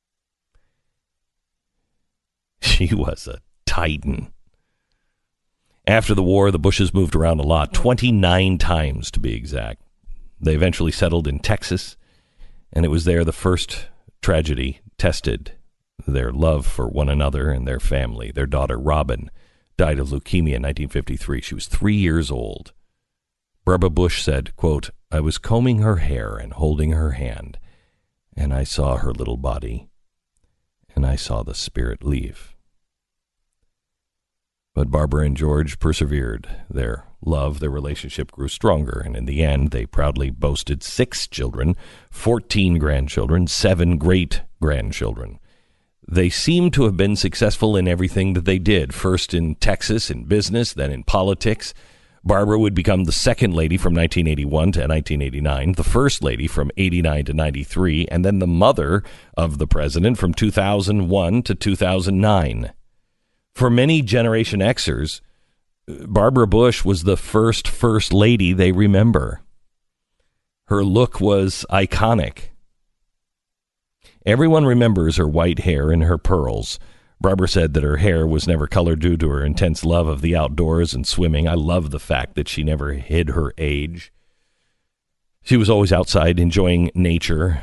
She was a titan. After the war, the Bushes moved around a lot, twenty-nine times to be exact. They eventually settled in Texas, and it was there the first tragedy tested their love for one another and their family. Their daughter, Robin, died of leukemia in nineteen fifty-three. She was three years old. Barbara Bush said, quote, "I was combing her hair and holding her hand, and I saw her little body, and I saw the spirit leave. But Barbara and George persevered. Their love, their relationship grew stronger, and in the end, they proudly boasted six children, fourteen grandchildren, seven great-grandchildren. They seem to have been successful in everything that they did, first in Texas in business, then in politics. Barbara would become the second lady from nineteen eighty-one to nineteen eighty-nine, the first lady from eighty-nine to ninety-three, and then the mother of the president from two thousand one to two thousand nine. For many Generation Xers, Barbara Bush was the first first lady they remember. Her look was iconic. Everyone remembers her white hair and her pearls. Barbara said that her hair was never colored due to her intense love of the outdoors and swimming. I love the fact that she never hid her age. She was always outside enjoying nature.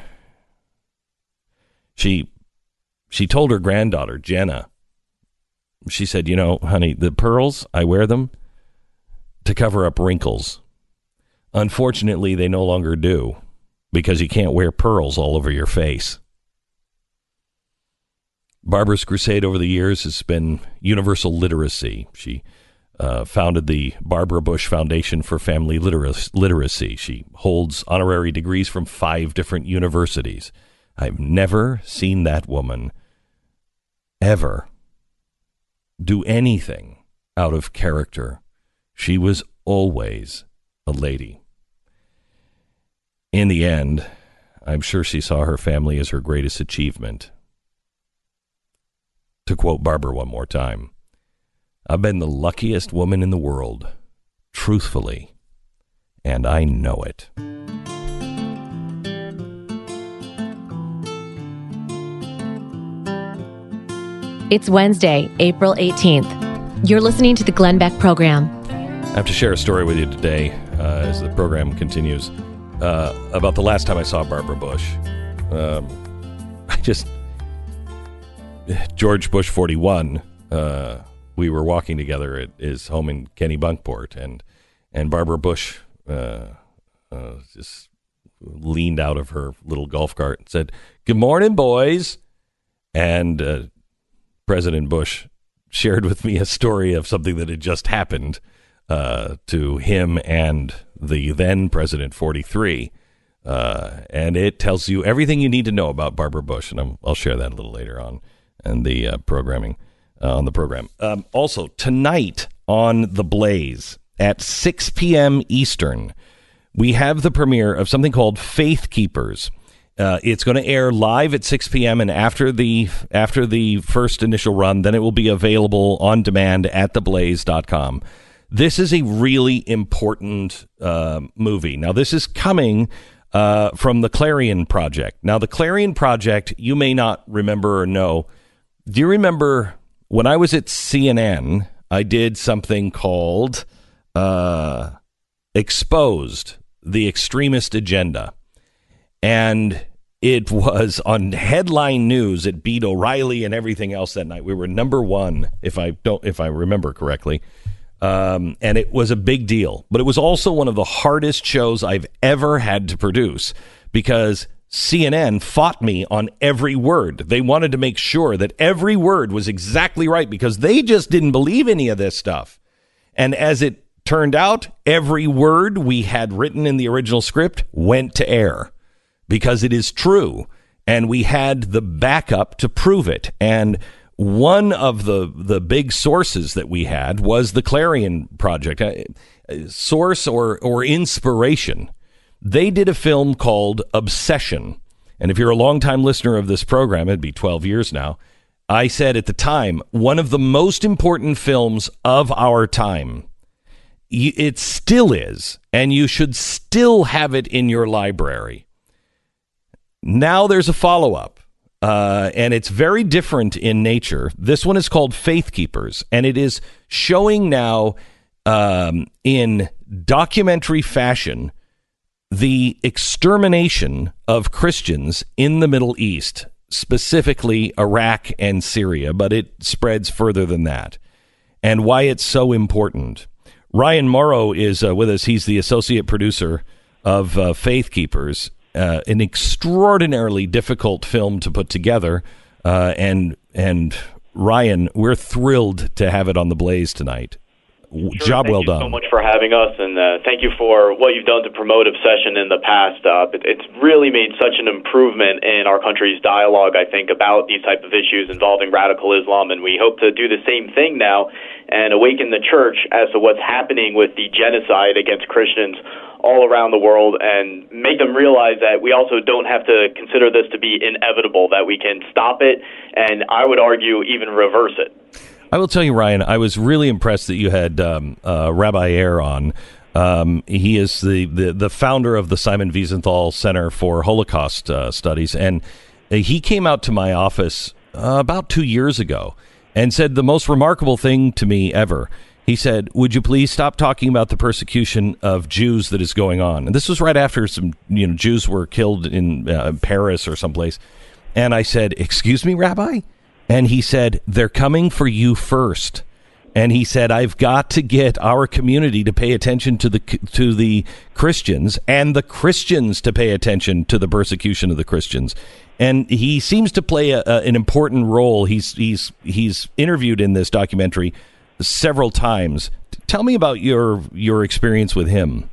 She she told her granddaughter, Jenna, she said, you know, honey, the pearls, I wear them to cover up wrinkles. Unfortunately, they no longer do, because you can't wear pearls all over your face. Barbara's crusade over the years has been universal literacy. She uh, founded the Barbara Bush Foundation for Family Literacy. Literacy. She holds honorary degrees from five different universities. I've never seen that woman ever do anything out of character. She was always a lady. In the end, I'm sure she saw her family as her greatest achievement. To quote Barbara one more time, I've been the luckiest woman in the world, truthfully, and I know it. It's Wednesday, April eighteenth. You're listening to the Glenn Beck Program. I have to share a story with you today uh, as the program continues uh, about the last time I saw Barbara Bush. Um, I just... George Bush forty-one, uh, we were walking together at his home in Kennebunkport, and and Barbara Bush uh, uh, just leaned out of her little golf cart and said, "Good morning, boys." And uh, President Bush shared with me a story of something that had just happened uh, to him and the then President forty-three. Uh, and it tells you everything you need to know about Barbara Bush, and I'm, I'll share that a little later on. And the uh, programming uh, on the program. Um, also, tonight on The Blaze at six p.m. Eastern, we have the premiere of something called Faith Keepers. Uh, it's going to air live at six p.m. and after the after the first initial run, then it will be available on demand at the blaze dot com. This is a really important uh, movie. Now, this is coming uh, from the Clarion Project. Now, the Clarion Project, you may not remember or know. Do you remember when I was at C N N, I did something called uh, Exposed, the Extremist Agenda. And it was on headline news. It beat O'Reilly and everything else that night. We were number one, if I don't, if I remember correctly. Um, and it was a big deal. But it was also one of the hardest shows I've ever had to produce because C N N fought me on every word. They wanted to make sure that every word was exactly right because they just didn't believe any of this stuff. And as it turned out, every word we had written in the original script went to air because it is true. And we had the backup to prove it. And one of the, the big sources that we had was the Clarion Project. Uh, source or, or inspiration. They did a film called Obsession. And if you're a longtime listener of this program, it'd be twelve years now. I said at the time, one of the most important films of our time. It still is, and you should still have it in your library. Now there's a follow-up, uh, and it's very different in nature. This one is called Faith Keepers, and it is showing now um, in documentary fashion the extermination of Christians in the Middle East, specifically Iraq and Syria, but it spreads further than that, and why it's so important. Ryan Morrow is uh, with us. He's the associate producer of uh, Faith Keepers. uh, an extraordinarily difficult film to put together. Uh, and and Ryan, we're thrilled to have it on the Blaze tonight. Sure, Job well done. done. Thank you so much for having us, and uh, thank you for what you've done to promote Obsession in the past. Uh, it, it's really made such an improvement in our country's dialogue, I think, about these type of issues involving radical Islam, and we hope to do the same thing now and awaken the church as to what's happening with the genocide against Christians all around the world, and make them realize that we also don't have to consider this to be inevitable, that we can stop it, and I would argue even reverse it. I will tell you, Ryan, I was really impressed that you had um, uh, Rabbi Ayer on. Um, he is the, the, the founder of the Simon Wiesenthal Center for Holocaust uh, Studies, and he came out to my office uh, about two years ago and said the most remarkable thing to me ever. He said, would you please stop talking about the persecution of Jews that is going on? And this was right after some you know Jews were killed in uh, Paris or someplace. And I said, excuse me, Rabbi? And he said, they're coming for you first. And he said, I've got to get our community to pay attention to the to the Christians and the Christians to pay attention to the persecution of the Christians. And he seems to play a, a, an important role. He's he's he's interviewed in this documentary several times. Tell me about your your experience with him.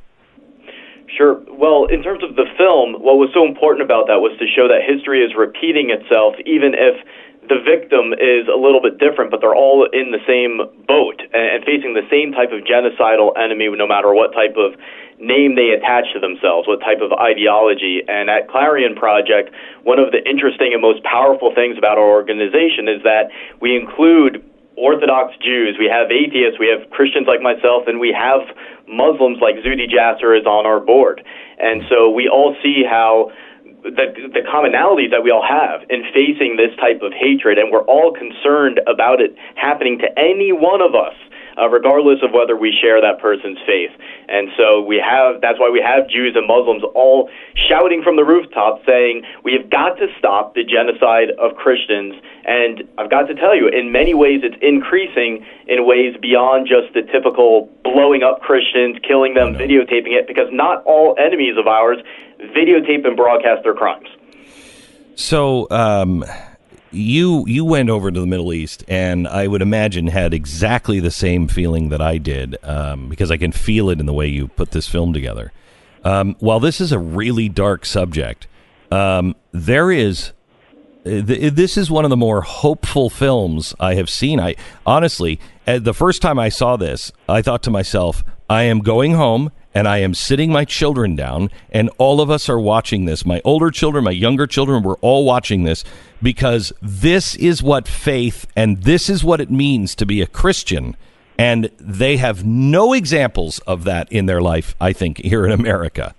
Sure. Well, in terms of the film, what was so important about that was to show that history is repeating itself, even if the victim is a little bit different, but they're all in the same boat and facing the same type of genocidal enemy, no matter what type of name they attach to themselves, what type of ideology. And at Clarion Project, one of the interesting and most powerful things about our organization is that we include Orthodox Jews, we have atheists, we have Christians like myself, and we have Muslims like Zuhdi Jasser is on our board. And so we all see how the, the commonalities that we all have in facing this type of hatred, and we're all concerned about it happening to any one of us, uh, regardless of whether we share that person's faith. And so we have, that's why we have Jews and Muslims all shouting from the rooftops saying, we have got to stop the genocide of Christians. And I've got to tell you, in many ways, it's increasing in ways beyond just the typical blowing up Christians, killing them, videotaping it, because not all enemies of ours videotape and broadcast their crimes. So um, you you went over to the Middle East, and I would imagine had exactly the same feeling that I did, um, because I can feel it in the way you put this film together. Um, while this is a really dark subject, um, there is th- this is one of the more hopeful films I have seen. I honestly, uh, the first time I saw this, I thought to myself, I am going home and I am sitting my children down, and all of us are watching this. My older children, my younger children, we're all watching this, because this is what faith and this is what it means to be a Christian. And they have no examples of that in their life, I think, here in America.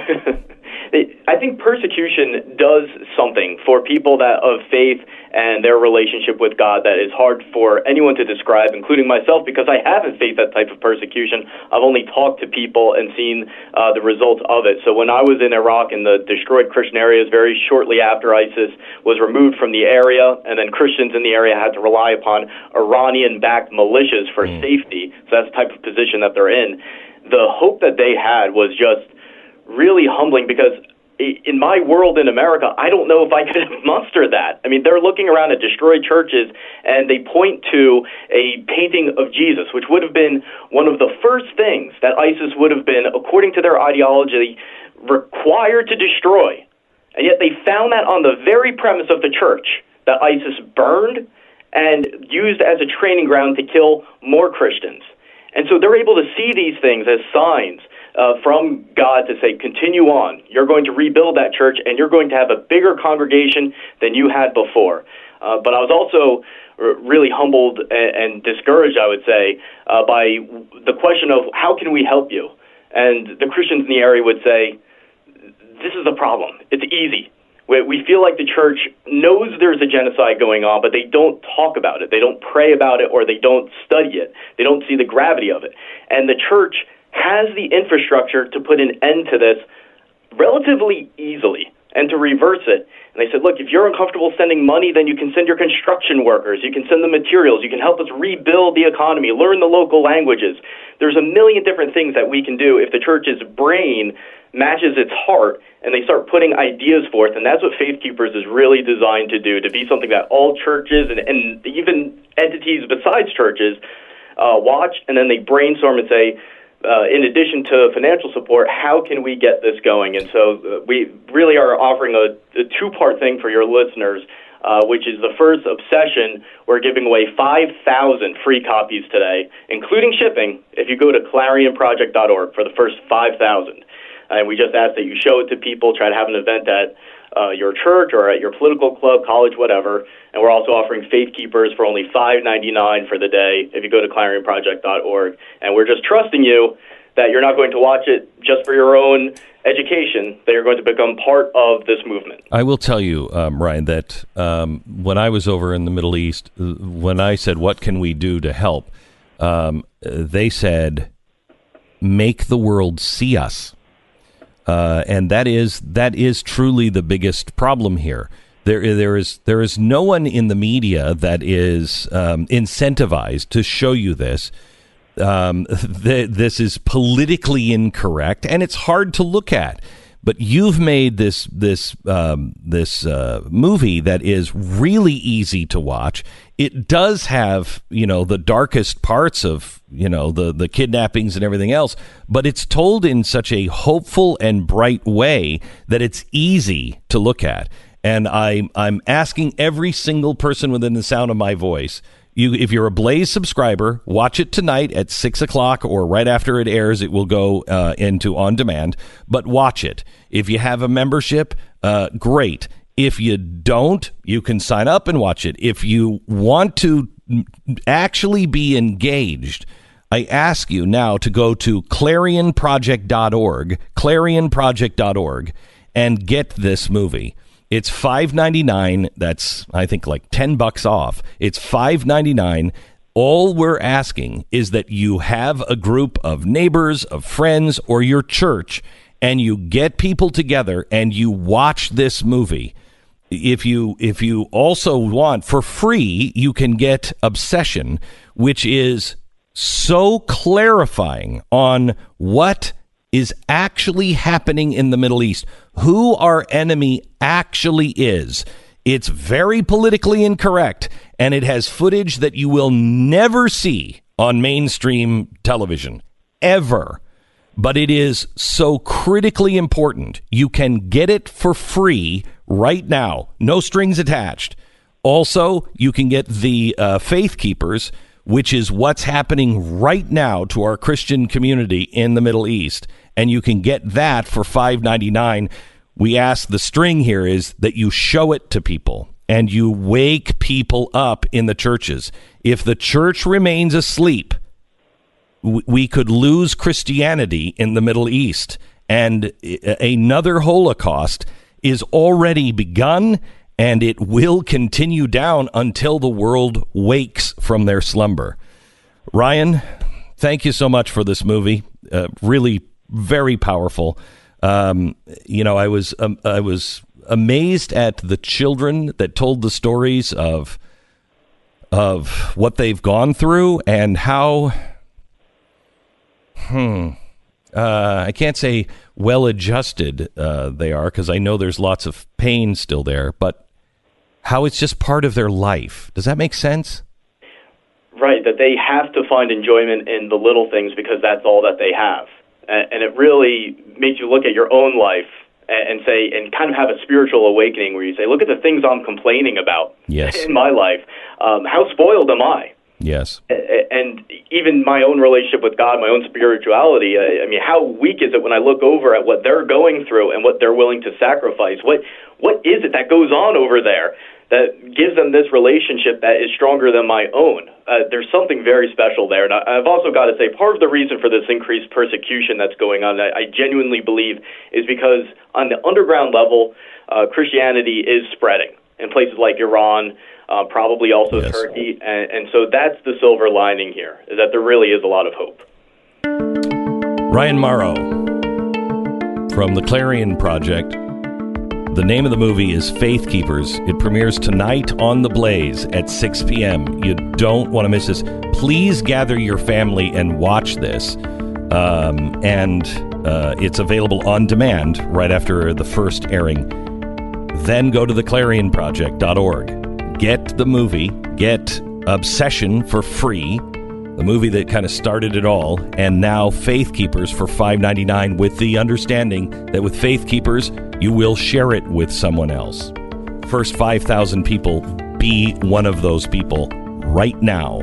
I think persecution does something for people that of faith and their relationship with God that is hard for anyone to describe, including myself, because I haven't faced that type of persecution. I've only talked to people and seen uh, the results of it. So when I was in Iraq in the destroyed Christian areas very shortly after ISIS was removed from the area, and then Christians in the area had to rely upon Iranian-backed militias for mm. safety, so that's the type of position that they're in. The hope that they had was just really humbling, because in my world in America, I don't know if I could muster that. I mean, they're looking around at destroyed churches, and they point to a painting of Jesus, which would have been one of the first things that ISIS would have been, according to their ideology, required to destroy. And yet they found that on the very premise of the church that ISIS burned and used as a training ground to kill more Christians. And so they're able to see these things as signs Uh, from God to say, continue on. You're going to rebuild that church, and you're going to have a bigger congregation than you had before. Uh, but I was also r- really humbled and, and discouraged, I would say, uh, by the question of how can we help you? And the Christians in the area would say, this is the problem. It's easy. We, we feel like the church knows there's a genocide going on, but they don't talk about it. They don't pray about it, or they don't study it. They don't see the gravity of it. And the church has the infrastructure to put an end to this relatively easily. and to reverse it. And they said, look, if you're uncomfortable sending money, then you can send your construction workers, you can send the materials, you can help us rebuild the economy, learn the local languages. There's a million different things that we can do if the church's brain matches its heart and they start putting ideas forth. And that's what Faith Keepers is really designed to do, to be something that all churches and, and even entities besides churches uh, watch, and then they brainstorm and say, Uh, in addition to financial support, how can we get this going? And so uh, we really are offering a, a two-part thing for your listeners, uh, which is the first Obsession. We're giving away five thousand free copies today, including shipping, if you go to clarion project dot org for the first five thousand. And we just ask that you show it to people, try to have an event at uh, your church or at your political club, college, whatever. And we're also offering Faith Keepers for only five ninety-nine for the day if you go to clarion project dot org. And we're just trusting you that you're not going to watch it just for your own education, that you're going to become part of this movement. I will tell you, um, Ryan, that um, when I was over in the Middle East, when I said, what can we do to help? Um, they said, make the world see us. Uh, and that is that is truly the biggest problem here. There, there is there is no one in the media that is um, incentivized to show you this. Um, th- this is politically incorrect, and it's hard to look at. But you've made this this um, this uh, movie that is really easy to watch. It does have, you know, the darkest parts of, you know, the, the kidnappings and everything else, but it's told in such a hopeful and bright way that it's easy to look at. And I, I'm asking every single person within the sound of my voice, you, if you're a Blaze subscriber, watch it tonight at six o'clock or right after it airs. It will go uh, into on demand, but watch it. If you have a membership, uh, great. If you don't, you can sign up and watch it. If you want to actually be engaged, I ask you now to go to clarion project dot org, clarion project dot org, and get this movie. It's five ninety-nine. That's, I think, like ten bucks off. It's five ninety-nine. All we're asking is that you have a group of neighbors, of friends, or your church, and you get people together and you watch this movie. If you if you also want, for free, you can get Obsession, which is so clarifying on what is actually happening in the Middle East, who our enemy actually is. It's very politically incorrect, and it has footage that you will never see on mainstream television, ever. But it is so critically important. You can get it for free right now. No strings attached. Also, you can get the uh, Faith Keepers, which is what's happening right now to our Christian community in the Middle East. And you can get that for five ninety-nine. We ask, the string here is that you show it to people and you wake people up in the churches. If the church remains asleep, we could lose Christianity in the Middle East, and another Holocaust is already begun, and it will continue down until the world wakes from their slumber. Ryan, thank you so much for this movie. Uh, really very powerful. Um, you know, I was um, I was amazed at the children that told the stories of of what they've gone through and how. Hmm. Uh, I can't say well-adjusted uh, they are, because I know there's lots of pain still there, but how it's just part of their life. Does that make sense? Right, that they have to find enjoyment in the little things because that's all that they have. And, and it really makes you look at your own life and, and say, and kind of have a spiritual awakening where you say, look at the things I'm complaining about yes. in my life. Um, how spoiled am I? Yes. And even my own relationship with God, my own spirituality, I mean, how weak is it when I look over at what they're going through and what they're willing to sacrifice? What What is it that goes on over there that gives them this relationship that is stronger than my own? Uh, there's something very special there. And I've also got to say, part of the reason for this increased persecution that's going on, I genuinely believe, is because on the underground level, uh, Christianity is spreading in places like Iran, Uh, probably also yes. Turkey, and, and so that's the silver lining here, is that there really is a lot of hope. Ryan Mauro from the Clarion Project, The name of the movie is Faith Keepers. It premieres tonight on The Blaze at six p.m. You don't want to miss this. Please gather your family and watch this. Um, and uh, it's available on demand right after the first airing. Then go to the clarion project dot org. Get the movie. Get Obsession for free, the movie that kind of started it all, and now Faith Keepers for five ninety-nine, with the understanding that with Faith Keepers, you will share it with someone else. First five thousand people, be one of those people right now.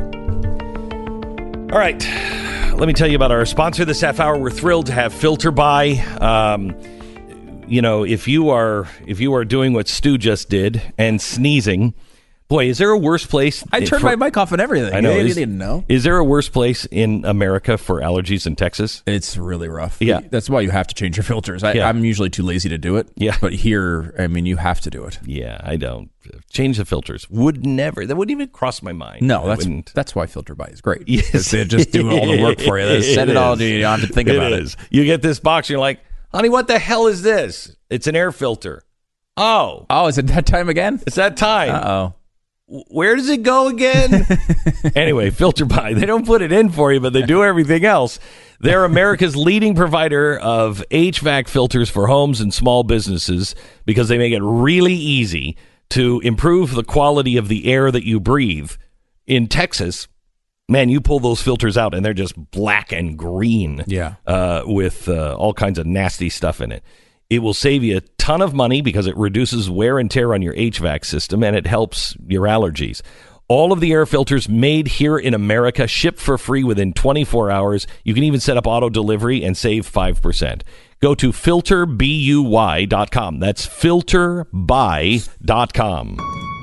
All right, let me tell you about our sponsor this half hour. We're thrilled to have FilterBuy. Um, you know, if you are if you are doing what Stu just did and sneezing, boy, is there a worse place? I turned for, my mic off and everything. I know. You, is, you didn't know. Is there a worse place in America for allergies in Texas? It's really rough. Yeah. That's why you have to change your filters. I, Yeah. I'm usually too lazy to do it. Yeah. But here, I mean, you have to do it. Yeah, I don't. Change the filters. Would never. That wouldn't even cross my mind. No, I that's wouldn't. that's why FilterBuy is great. Yes. Because they just do all the work for you. They set it, all is. to you. You don't have to think It about is. it. You get this box, and you're like, honey, what the hell is this? It's an air filter. Oh, Oh, is it that time again? it's that time. Uh-oh. Where does it go again? Anyway, FilterBuy. They don't put it in for you, but they do everything else. They're America's leading provider of H V A C filters for homes and small businesses because they make it really easy to improve the quality of the air that you breathe. In Texas, man, you pull those filters out and they're just black and green. Yeah. Uh, with uh, all kinds of nasty stuff in it. It will save you a ton of money because it reduces wear and tear on your H V A C system, and it helps your allergies. All of the air filters made here in America, ship for free within twenty-four hours. You can even set up auto delivery and save five percent. Go to filter buy dot com. That's filter buy dot com.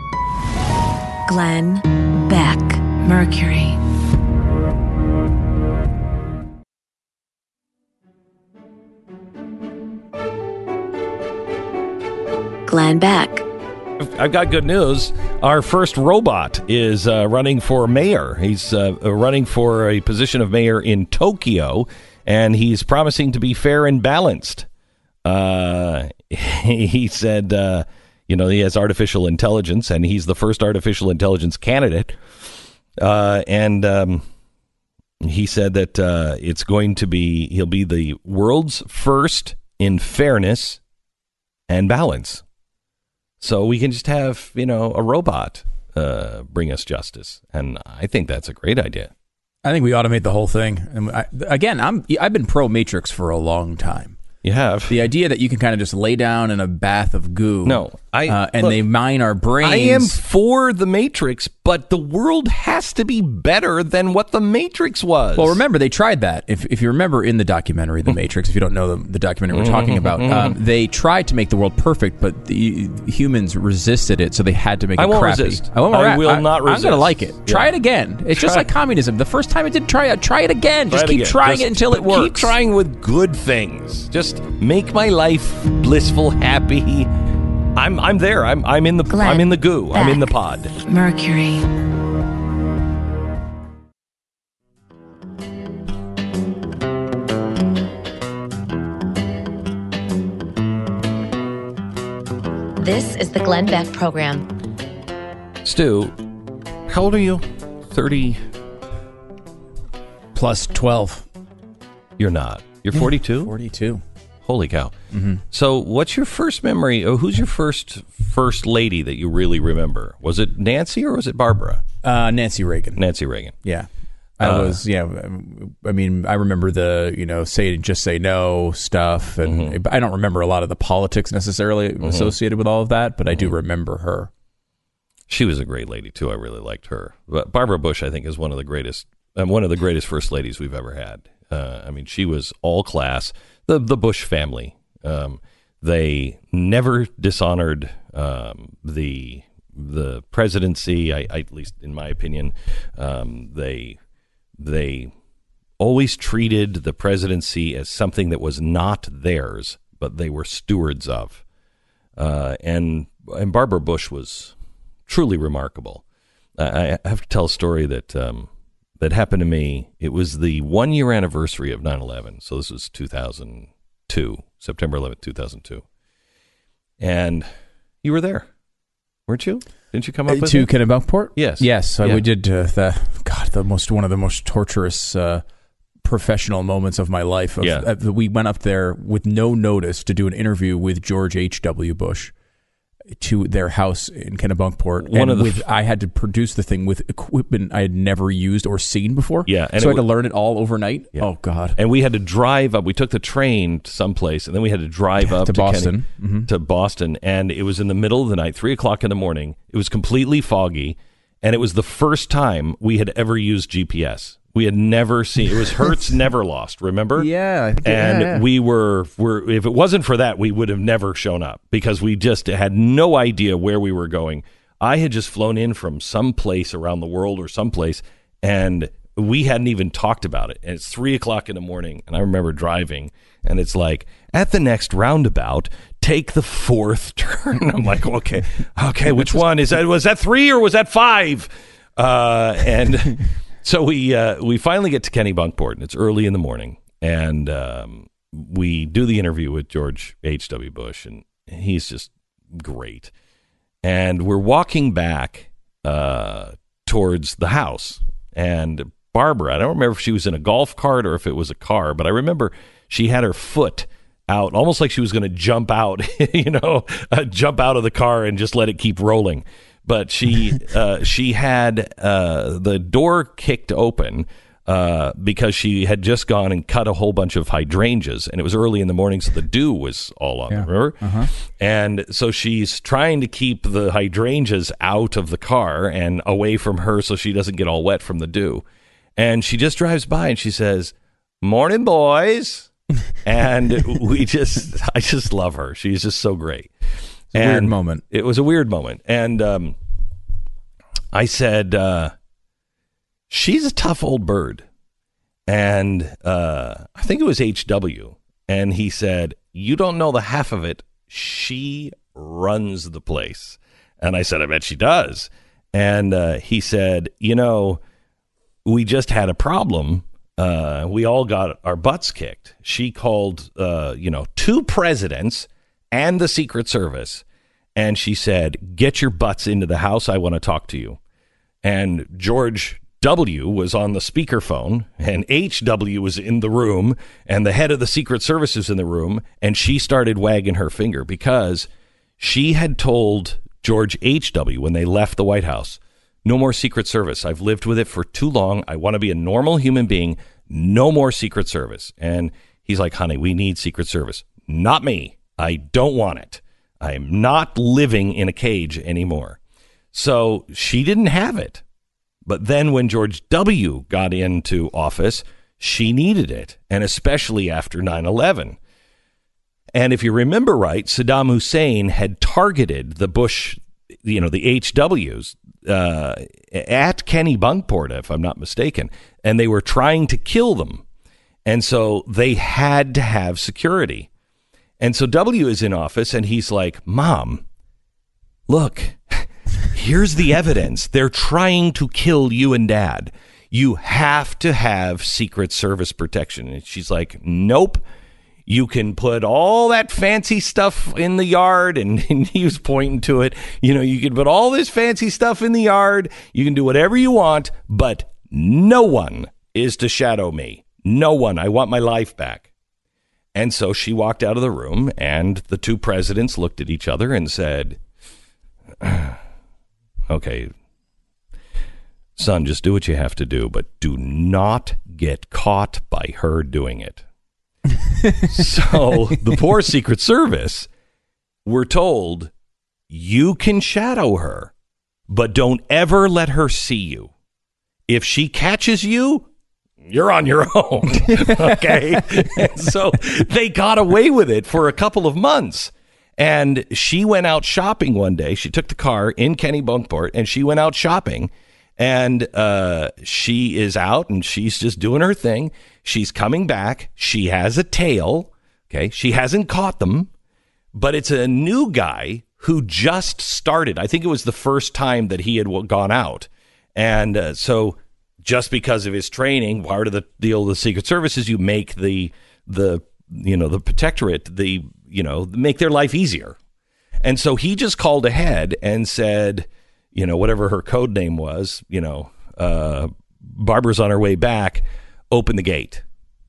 Glenn Beck, Mercury. Glenn Beck. I've got good news. Our first robot is uh, running for mayor. He's uh, running for a position of mayor in Tokyo, and he's promising to be fair and balanced. Uh, he said, uh, you know, he has artificial intelligence, and he's the first artificial intelligence candidate. Uh, and um, he said that uh, it's going to be, he'll be the world's first in fairness and balance. So we can just have, you know, a robot uh, bring us justice. And I think that's a great idea. I think we automate the whole thing. And I, again, I'm I've been pro Matrix for a long time. You have. The idea that you can kind of just lay down in a bath of goo. No, I- uh, and look, they mine our brains. I am for the Matrix, but the world has to be better than what the Matrix was. Well, remember, they tried that. If if you remember in the documentary, The Matrix, if you don't know the, the documentary we're talking about, um, they tried to make the world perfect, but the humans resisted it, so they had to make I it won't crappy. resist. I, won't I ra- will I, not I'm going to resist. like it. Try Yeah. it again. It's just Try- like communism. The first time it didn't try it, try it again. Just Try it keep again. trying Just it until it works. Keep trying with good things. Just make my life blissful, happy. I'm I'm there. I'm I'm in the Glenn I'm in the goo. I'm in the Beck. pod. Mercury. This is the Glenn Beck Program. Stu, how old are you? thirty. Plus twelve. You're not. You're forty-two? forty-two. Holy cow. Mm-hmm. So what's your first memory? Oh, who's your first first lady that you really remember? Was it Nancy or was it Barbara? Uh, Nancy Reagan. Nancy Reagan. Yeah. I Uh, was, yeah. I mean, I remember the, you know, say, just say no stuff. And Mm-hmm. I don't remember a lot of the politics necessarily associated with all of that, but I do remember her. She was a great lady too. I really liked her. But Barbara Bush, I think, is one of the greatest, um, one of the greatest first ladies we've ever had. Uh, I mean, she was all class. The the Bush family, um, they never dishonored um, the the presidency. I, I, at least in my opinion, um, they they always treated the presidency as something that was not theirs, but they were stewards of. Uh, and and Barbara Bush was truly remarkable. I, I have to tell a story that um, that happened to me. It was the one year anniversary of nine eleven. So this was two thousand two, September eleventh, two thousand two. and you were there, weren't you? Didn't you come up Uh, with to it? Kennebunkport? Yes. Yes. So Yeah. we did uh, the God, the most one of the most torturous uh, professional moments of my life. Of, Yeah. uh, we went up there with no notice to do an interview with George H W. Bush to their house in Kennebunkport. One and of the with, f- I had to produce the thing with equipment I had never used or seen before. Yeah, and so it I had to wa- learn it all overnight. Yeah. Oh God. And we had to drive up. We took the train to someplace, and then we had to drive up to to, Boston. Kenny- Mhm. to Boston. And it was in the middle of the night, three o'clock in the morning. It was completely foggy, and it was the first time we had ever used G P S. We had never seen. It was Hertz never lost. Remember? Yeah, I think- And yeah, yeah. we were were if it wasn't for that, we would have never shown up because we just had no idea where we were going. I had just flown in from some place around the world or someplace, and we hadn't even talked about it. And it's three o'clock in the morning, and I remember driving, and it's like, at the next roundabout, take the fourth turn. I'm like, okay, okay, which one is that? Was that three or was that five? Uh, and so we uh, we finally get to Kennebunkport, and it's early in the morning, and um, we do the interview with George H W. Bush, and he's just great. And we're walking back uh, towards the house, and Barbara, I don't remember if she was in a golf cart or if it was a car, but I remember she had her foot out, almost like she was going to jump out, you know, uh, jump out of the car and just let it keep rolling. But she uh, she had uh, the door kicked open uh, because she had just gone and cut a whole bunch of hydrangeas, and it was early in the morning, so the dew was all on them, remember? Uh-huh. And so she's trying to keep the hydrangeas out of the car and away from her so she doesn't get all wet from the dew. And she just drives by and she says, "Morning, boys." And we just, I just love her. She's just so great. It's a And weird moment. It was a weird moment. And um, I said, uh, she's a tough old bird. And uh, I think it was H W. And he said, "You don't know the half of it. She runs the place." And I said, "I bet she does." And uh, he said, "You know, we just had a problem. Uh, we all got our butts kicked. She called, uh, you know, two presidents and the Secret Service. And she said, 'Get your butts into the house. I want to talk to you.' And George W. was on the speakerphone, and H W was in the room, and the head of the Secret Service is in the room, and she started wagging her finger because she had told George H W when they left the White House, 'No more Secret Service. I've lived with it for too long. I want to be a normal human being. No more Secret Service.' And he's like, 'Honey, we need Secret Service.' 'Not me. I don't want it. I'm not living in a cage anymore.' So she didn't have it. But then when George W. got into office, she needed it, and especially after nine eleven. And if you remember right, Saddam Hussein had targeted the Bush, you know, the H Ws uh, at Kennebunkport, if I'm not mistaken, and they were trying to kill them. And so they had to have security. And so W is in office, and he's like, "Mom, look, here's the evidence. They're trying to kill you and Dad. You have to have Secret Service protection." And she's like, "Nope. You can put all that fancy stuff in the yard," and, and he was pointing to it. You know, you can put all this fancy stuff in the yard. You can do whatever you want, but no one is to shadow me. No one. I want my life back. And so she walked out of the room, and the two presidents looked at each other and said, "Okay, son, just do what you have to do, but do not get caught by her doing it." So the poor Secret Service were told, "You can shadow her, but don't ever let her see you. If she catches you, you're on your own." Okay. And so they got away with it for a couple of months. And she went out shopping one day. She took the car in Kennebunkport, and she went out shopping. And uh, she is out, and she's just doing her thing. She's coming back. She has a tail. Okay. She hasn't caught them, but it's a new guy who just started. I think it was the first time that he had gone out. And uh, so just because of his training, part of the deal of the Secret Service is you make the, the, you know, the protectorate, the, you know, make their life easier. And so he just called ahead and said, you know, whatever her code name was, you know, uh, Barbara's on her way back, open the gate.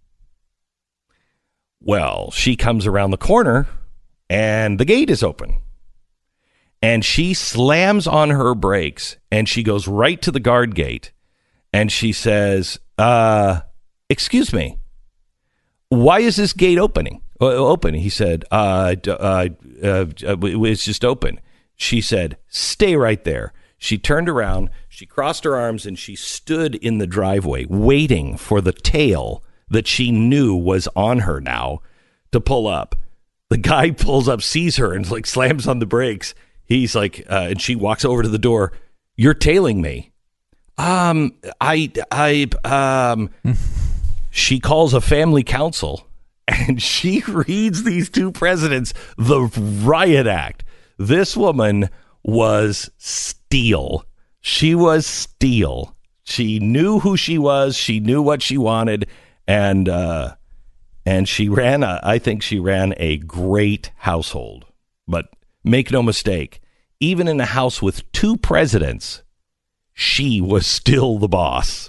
Well, she comes around the corner and the gate is open. And she slams on her brakes and she goes right to the guard gate and she says, uh, excuse me, why is this gate opening? Uh, open? He said, uh, uh, uh, it's just open. She said, stay right there. She turned around, she crossed her arms, and she stood in the driveway waiting for the tail that she knew was on her now to pull up. The guy pulls up, sees her, and like slams on the brakes. He's like, uh, and she walks over to the door. You're tailing me. Um, I, I, um, she calls a family council, and she reads these two presidents the riot act. This woman was steel. She was steel. She knew who she was. She knew what she wanted, and uh, and she ran. A, I think she ran a great household. But make no mistake, even in a house with two presidents, she was still the boss.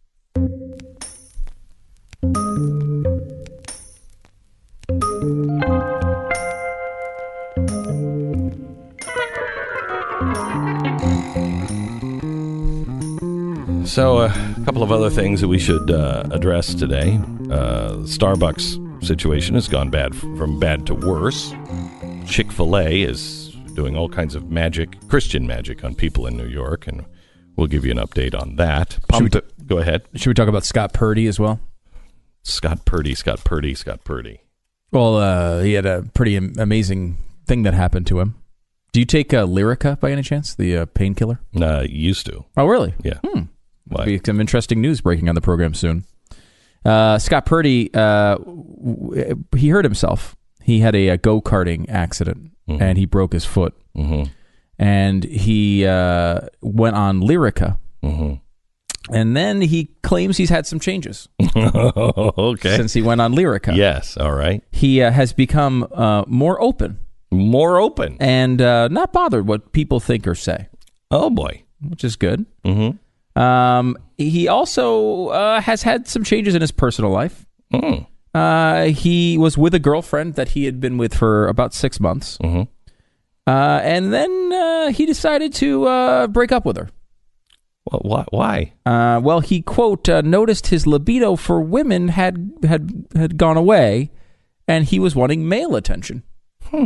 So uh, a couple of other things that we should uh, address today. Uh, the Starbucks situation has gone bad from bad to worse. Chick-fil-A is doing all kinds of magic, Christian magic, on people in New York, and we'll give you an update on that. Pumped, we, go ahead. Should we talk about Scott Purdy as well? Scott Purdy, Scott Purdy, Scott Purdy. Well, uh, he had a pretty am- amazing thing that happened to him. Do you take uh, Lyrica by any chance, the uh, painkiller? Uh, used to. Oh, really? Yeah. Hmm. Be some interesting news breaking on the program soon. Uh, Scott Purdy, uh, w- he hurt himself. He had a, a go-karting accident, mm-hmm. and he broke his foot. Mm-hmm. And he uh, went on Lyrica. Mm-hmm. And then he claims he's had some changes. Okay. Since he went on Lyrica. Yes, all right. He uh, has become uh, more open. More open. And uh, not bothered what people think or say. Oh, boy. Which is good. Mm-hmm. Um, he also uh, has had some changes in his personal life. Mm. Uh, he was with a girlfriend that he had been with for about six months. Mm-hmm. Uh, and then uh, he decided to uh, break up with her. Well, wh- why? Uh, well, he, quote, uh, noticed his libido for women had, had, had gone away, and he was wanting male attention. Hmm.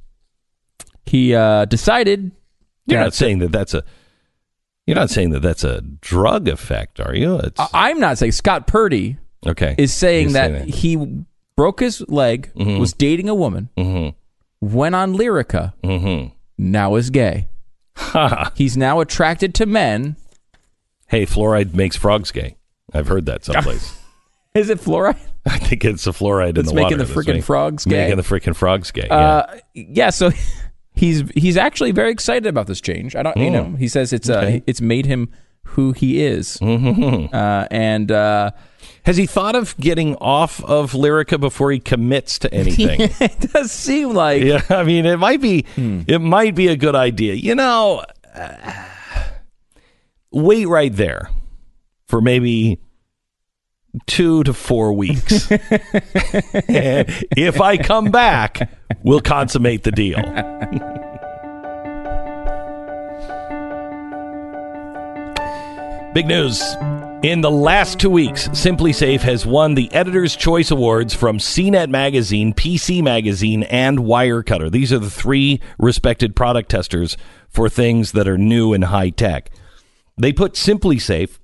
He uh, decided... You're not saying that that's a... You're not saying that that's a drug effect, are you? It's... I'm not saying. Scott Purdy okay. is saying He's that, saying that he broke his leg, mm-hmm. was dating a woman, mm-hmm. went on Lyrica, mm-hmm. now is gay. He's now attracted to men. Hey, fluoride makes frogs gay. I've heard that someplace. Is it fluoride? I think it's the fluoride It's in the water. making the freaking frogs gay. Making the freaking frogs gay, yeah. Uh, yeah, so... He's he's actually very excited about this change. I don't, mm. you know. He says it's okay. uh, it's made him who he is. Mm-hmm. Uh, and uh, has he thought of getting off of Lyrica before he commits to anything? It does seem like. Yeah, I mean, it might be hmm. it might be a good idea. You know, uh, wait right there for maybe two to four weeks. And if I come back, we'll consummate the deal. Big news. In the last two weeks, SimpliSafe has won the Editor's Choice Awards from C net Magazine, P C Magazine, and Wirecutter. These are the three respected product testers for things that are new and high tech. They put SimpliSafe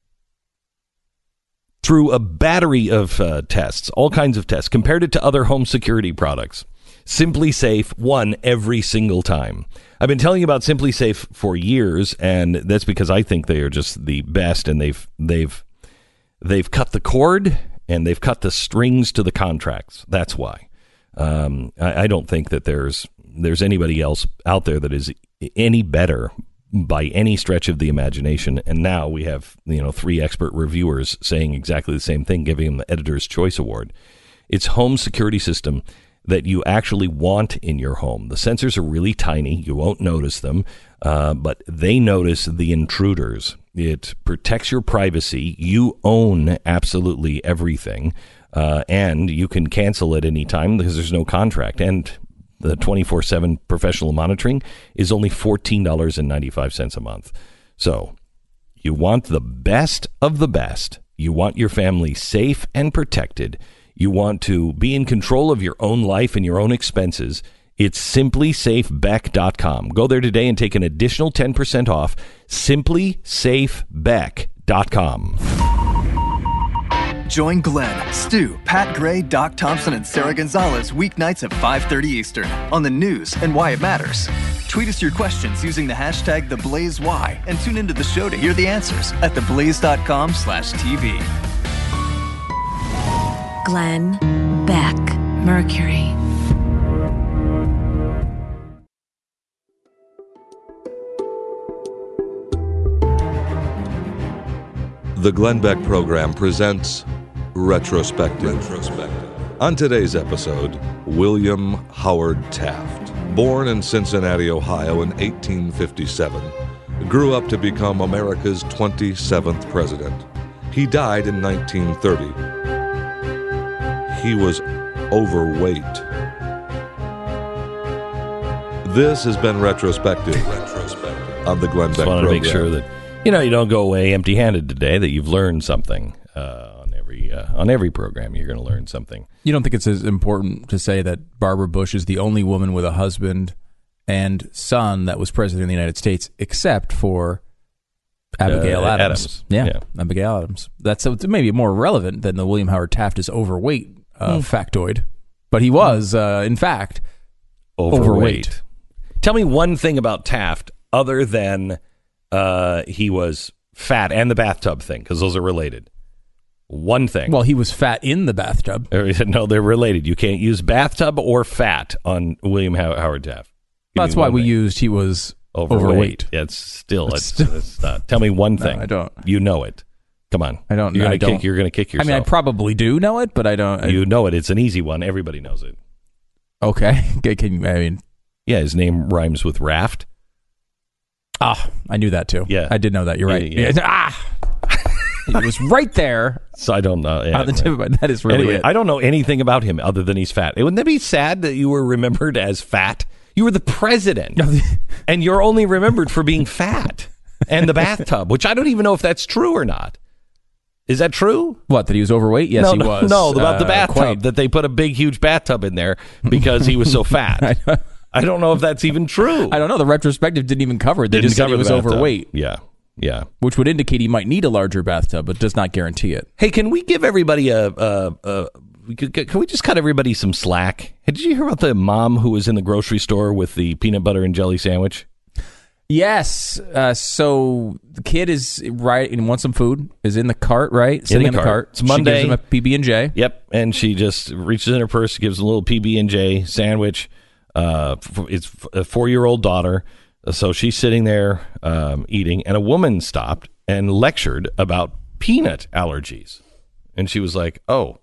through a battery of uh, tests, all kinds of tests, compared it to other home security products. SimpliSafe won every single time. I've been telling you about SimpliSafe for years, and that's because I think they are just the best, and they've they've they've cut the cord and they've cut the strings to the contracts. That's why. Um, I, I don't think that there's there's anybody else out there that is any better by any stretch of the imagination. And now we have, you know, three expert reviewers saying exactly the same thing, giving them the Editor's Choice Award. It's home security system that you actually want in your home. The sensors are really tiny. You won't notice them, uh, but they notice the intruders. It protects your privacy. You own absolutely everything, uh, and you can cancel at any time because there's no contract. And the twenty-four seven professional monitoring is only fourteen dollars and ninety-five cents a month. So you want the best of the best. You want your family safe and protected. You want to be in control of your own life and your own expenses. It's simply safe beck dot com. Go there today and take an additional ten percent off. simply safe beck dot com. Join Glenn, Stu, Pat Gray, Doc Thompson, and Sarah Gonzalez weeknights at five thirty Eastern on the news and why it matters. Tweet us your questions using the hashtag TheBlazeWhy and tune into the show to hear the answers at theblaze.com slash TV. Glenn Beck, Mercury. The Glenn Beck program presents Retrospective. Retrospective. On today's episode, William Howard Taft, born in Cincinnati, Ohio in eighteen fifty-seven, grew up to become America's twenty-seventh president. He died in nineteen thirty. He was overweight. This has been Retrospective, Retrospective. on the Glenn Beck Just want to program. make sure that, you know, you don't go away empty-handed today, that you've learned something. Uh, on every uh, on every program, you're going to learn something. You don't think it's as important to say that Barbara Bush is the only woman with a husband and son that was president of the United States, except for Abigail Uh, Adams. Adams. Yeah, Yeah. Abigail Adams. That's so it's maybe more relevant than the William Howard Taft is overweight uh, factoid. But he was, uh, in fact, Overweight. overweight. Tell me one thing about Taft other than uh, he was fat and the bathtub thing, because those are related. One thing. Well, he was fat in the bathtub. No, they're related. You can't use bathtub or fat on William How- Howard Taft. Give That's me why one we thing. used he was overweight. overweight. Yeah, it's still, It's it's, still- it's not. Tell me one thing. I don't. You know it. Come on. I don't. You're gonna I don't. kick. You're gonna kick I yourself. mean, I probably do know it, but I don't. I, you know it. It's an easy one. Everybody knows it. okay. Okay, Can you, I mean, Yeah, his name rhymes with raft. ah, I knew that too. Yeah. I did know that. You're right. Yeah, yeah. Ah, it was right there So I don't know. Yeah, on the tip of my. That is really anyway, it. I don't know anything about him other than he's fat. Wouldn't that be sad that you were remembered as fat? You were the president, and you're only remembered for being fat and the bathtub, which I don't even know if that's true or not. Is that true? What, that he was overweight? Yes, no, he no, was. No, about the Uh, bathtub, quite. that they put a big, huge bathtub in there because he was so fat. I don't know if that's even true. I don't know. The retrospective didn't even cover it. They Didn't just said cover he the was bathtub. overweight, Yeah, yeah. which would indicate he might need a larger bathtub, but does not guarantee it. Hey, can we give everybody a, a, a we could, can we just cut everybody some slack? Hey, did you hear about the mom who was in the grocery store with the peanut butter and jelly sandwich? Yes. Uh, so the kid is right and wants some food. Is in the cart, right? Sitting the in the cart. cart. It's Monday. She gives him a P B and J. Yep, and she just reaches in her purse, gives him a little P B and J sandwich. Uh, f- it's f- a four-year-old daughter, so she's sitting there um, eating, and a woman stopped and lectured about peanut allergies, and she was like, "Oh,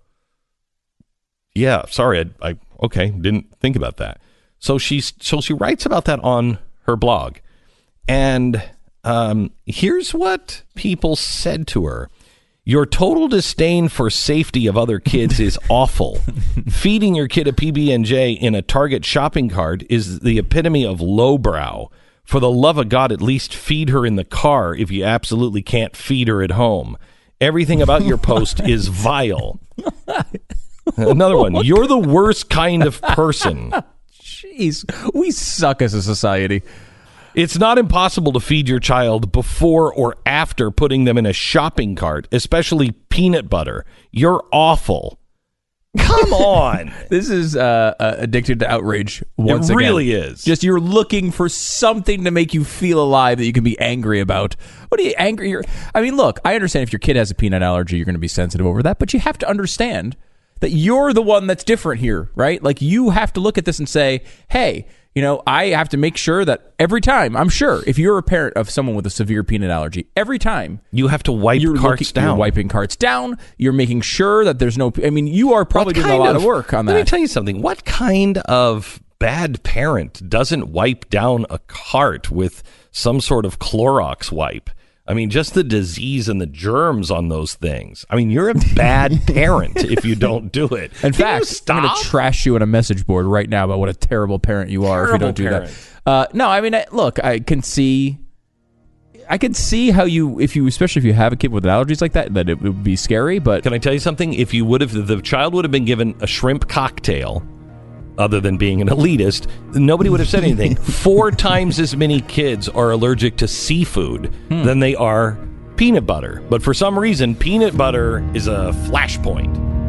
yeah, sorry, I, I okay, didn't think about that." So she's so she writes about that on her blog, and um, here's what people said to her. Your total disdain for safety of other kids is awful. Feeding your kid a P B and J in a Target shopping cart is the epitome of lowbrow. For the love of God, at least feed her in the car if you absolutely can't feed her at home. Everything about your post is vile. Another one. You're the worst kind of person. Jeez, we suck as a society. It's not impossible to feed your child before or after putting them in a shopping cart, especially peanut butter. You're awful. Come on. This is uh, uh, addicted to outrage once It again. really is. Just you're looking for something to make you feel alive that you can be angry about. What are you angry? You're, I mean, look, I understand if your kid has a peanut allergy, you're going to be sensitive over that, but you have to understand that you're the one that's different here, right? Like you have to look at this and say, hey, You know, I have to make sure that every time, I'm sure, if you're a parent of someone with a severe peanut allergy, every time you have to wipe you're carts looking, down. You're wiping carts down. You're making sure that there's no. I mean, you are probably What doing a kind lot of, work on that. Let me tell you something. What kind of bad parent doesn't wipe down a cart with some sort of Clorox wipe? I mean, just the disease and the germs on those things. I mean, you're a bad parent if you don't do it. In Can fact, I'm going to trash you on a message board right now about what a terrible parent you are Terrible if you don't parent. do that. Uh, no, I mean, I, look, I can see, I can see how you, if you, especially if you have a kid with allergies like that, that it would be scary. But Can I tell you something? If you would have, the child would have been given a shrimp cocktail, other than being an elitist, nobody would have said anything. Four times as many kids are allergic to seafood hmm. than they are peanut butter. But for some reason, peanut butter is a flashpoint.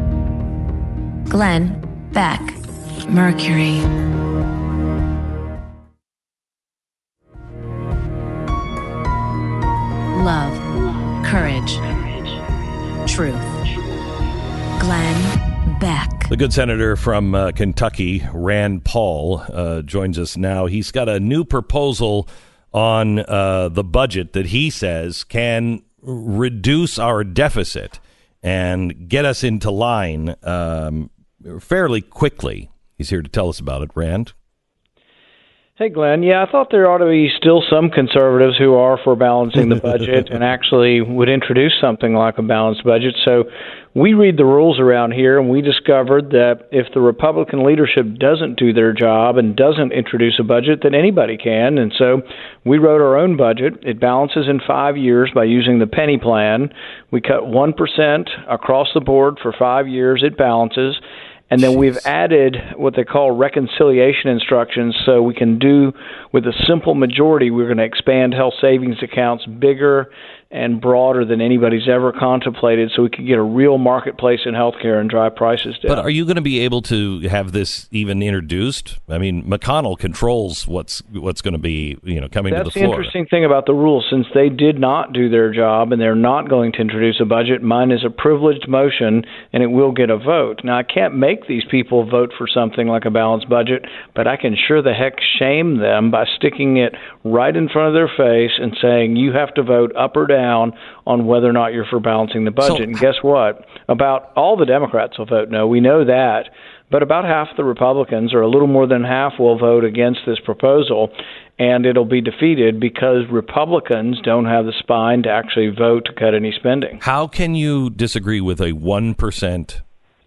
Glenn Beck, Mercury. Love, courage, truth. Glenn Beck. The good senator from uh, Kentucky, Rand Paul, uh, joins us now. He's got a new proposal on uh, the budget that he says can reduce our deficit and get us into line um, fairly quickly. He's here to tell us about it. Rand? Hey, Glenn. Yeah, I thought there ought to be still some conservatives who are for balancing the budget and actually would introduce something like a balanced budget. So we read the rules around here, and we discovered that if the Republican leadership doesn't do their job and doesn't introduce a budget, then anybody can. And so we wrote our own budget. It balances in five years by using the penny plan. We cut one percent across the board for five years. It balances. And then we've added what they call reconciliation instructions, so we can do, with a simple majority, we're going to expand health savings accounts bigger and broader than anybody's ever contemplated, so we can get a real marketplace in healthcare and drive prices down. But are you going to be able to have this even introduced? I mean, McConnell controls what's what's going to be, you know, coming That's to the floor. That's the interesting thing about the rules. Since they did not do their job and they're not going to introduce a budget, mine is a privileged motion, and it will get a vote. Now, I can't make these people vote for something like a balanced budget, but I can sure the heck shame them by sticking it right in front of their face and saying, you have to vote up or down down on whether or not you're for balancing the budget. So, and guess what? About all the Democrats will vote no. We know that. But about half the Republicans, or a little more than half, will vote against this proposal, and it'll be defeated because Republicans don't have the spine to actually vote to cut any spending. How can you disagree with a one percent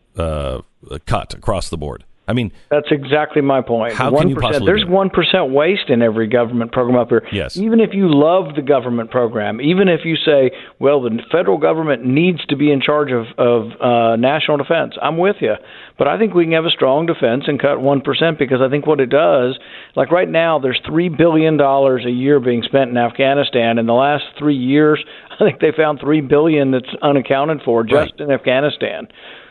uh, cut across the board? I mean, that's exactly my point. How one percent, can you possibly there's do it? one percent waste in every government program up here. Yes. Even if you love the government program, even if you say, well, the federal government needs to be in charge of, of uh, national defense, I'm with you. But I think we can have a strong defense and cut one percent, because I think what it does, like right now, there's three billion dollars a year being spent in Afghanistan. In the last three years, I think they found three billion dollars that's unaccounted for just right. in Afghanistan.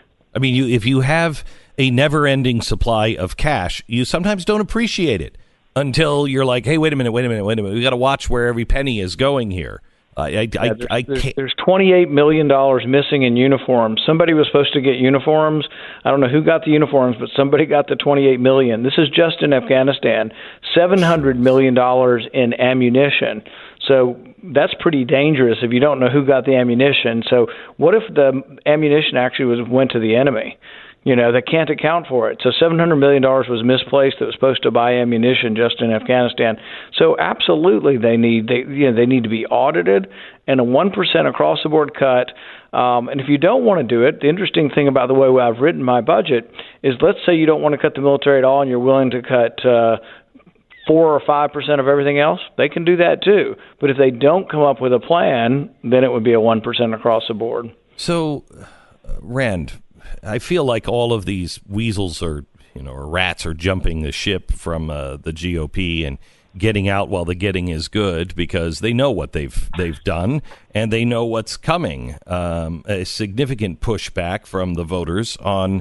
I mean, you, if you have a never-ending supply of cash, you sometimes don't appreciate it until you're like, hey, wait a minute, wait a minute, wait a minute. We got to watch where every penny is going here. I, I, yeah, I, there's, I there's, can't. there's twenty-eight million dollars missing in uniforms. Somebody was supposed to get uniforms. I don't know who got the uniforms, but somebody got the twenty-eight million dollars. This is just in Afghanistan. seven hundred million dollars in ammunition. So that's pretty dangerous if you don't know who got the ammunition. So what if the ammunition actually was went to the enemy? You know, they can't account for it. So seven hundred million dollars was misplaced that was supposed to buy ammunition just in Afghanistan. So absolutely they need they you know they need to be audited, and a one percent across the board cut. Um, and if you don't want to do it, the interesting thing about the way I've written my budget is, let's say you don't want to cut the military at all and you're willing to cut uh, four or five percent of everything else, they can do that too. But if they don't come up with a plan, then it would be a one percent across the board. So, uh, Rand, I feel like all of these weasels are, you know, or rats are jumping the ship from uh, the G O P and getting out while the getting is good, because they know what they've they've done and they know what's coming. Um, a significant pushback from the voters on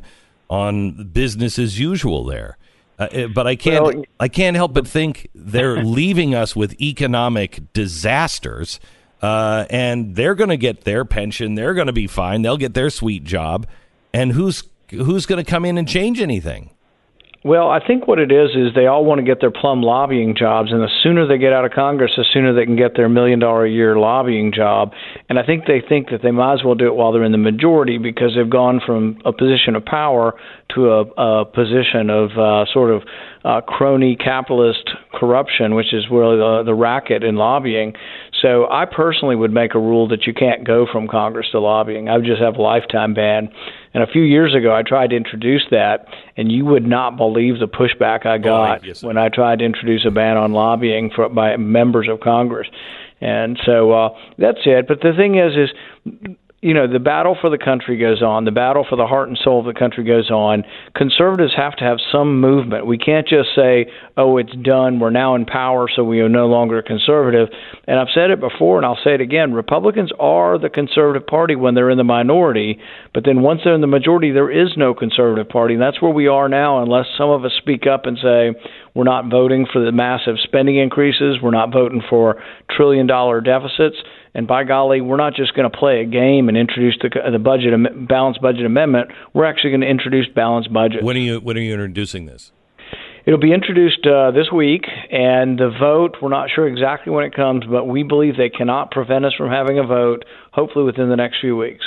on business as usual there. Uh, but I can't well, I can't help but think they're leaving us with economic disasters, uh, and they're going to get their pension. They're going to be fine. They'll get their sweet job. And who's who's going to come in and change anything? Well, I think what it is is they all want to get their plum lobbying jobs, and the sooner they get out of Congress, the sooner they can get their million dollar a year lobbying job. And I think they think that they might as well do it while they're in the majority because they've gone from a position of power to a, a position of uh, sort of uh, crony capitalist corruption, which is really the, the racket in lobbying. So I personally would make a rule that you can't go from Congress to lobbying. I would just have a lifetime ban. And a few years ago, I tried to introduce that, and you would not believe the pushback I got oh, when I tried to introduce a ban on lobbying for, by members of Congress. And so uh, that's it. But the thing is, is you know, the battle for the country goes on. The battle for the heart and soul of the country goes on. Conservatives have to have some movement. We can't just say, oh, it's done. We're now in power, so we are no longer conservative. And I've said it before, and I'll say it again. Republicans are the conservative party when they're in the minority. But then once they're in the majority, there is no conservative party. And that's where we are now, unless some of us speak up and say, we're not voting for the massive spending increases. We're not voting for trillion-dollar deficits. And by golly, we're not just going to play a game and introduce the, the budget balanced budget amendment. We're actually going to introduce balanced budget. When are you when are you introducing this? It'll be introduced uh, this week, and the vote, we're not sure exactly when it comes, but we believe they cannot prevent us from having a vote, hopefully within the next few weeks.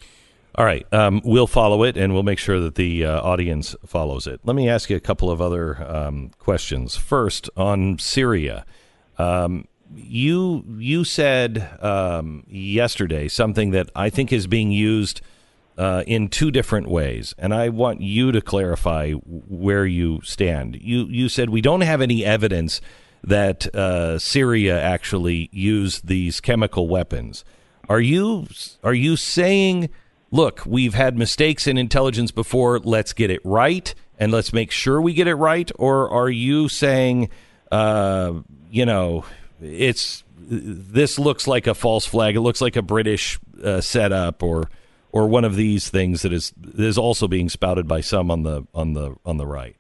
All right. Um, we'll follow it, and we'll make sure that the uh, audience follows it. Let me ask you a couple of other um, questions. First, on Syria. Um, You you said um, yesterday something that I think is being used uh, in two different ways, and I want you to clarify where you stand. You you said we don't have any evidence that uh, Syria actually used these chemical weapons. Are you are you saying, look, we've had mistakes in intelligence before, let's get it right, and let's make sure we get it right? Or are you saying, uh, you know, it's this looks like a false flag, it looks like a British uh, setup, or or one of these things that is that is also being spouted by some on the on the on the right?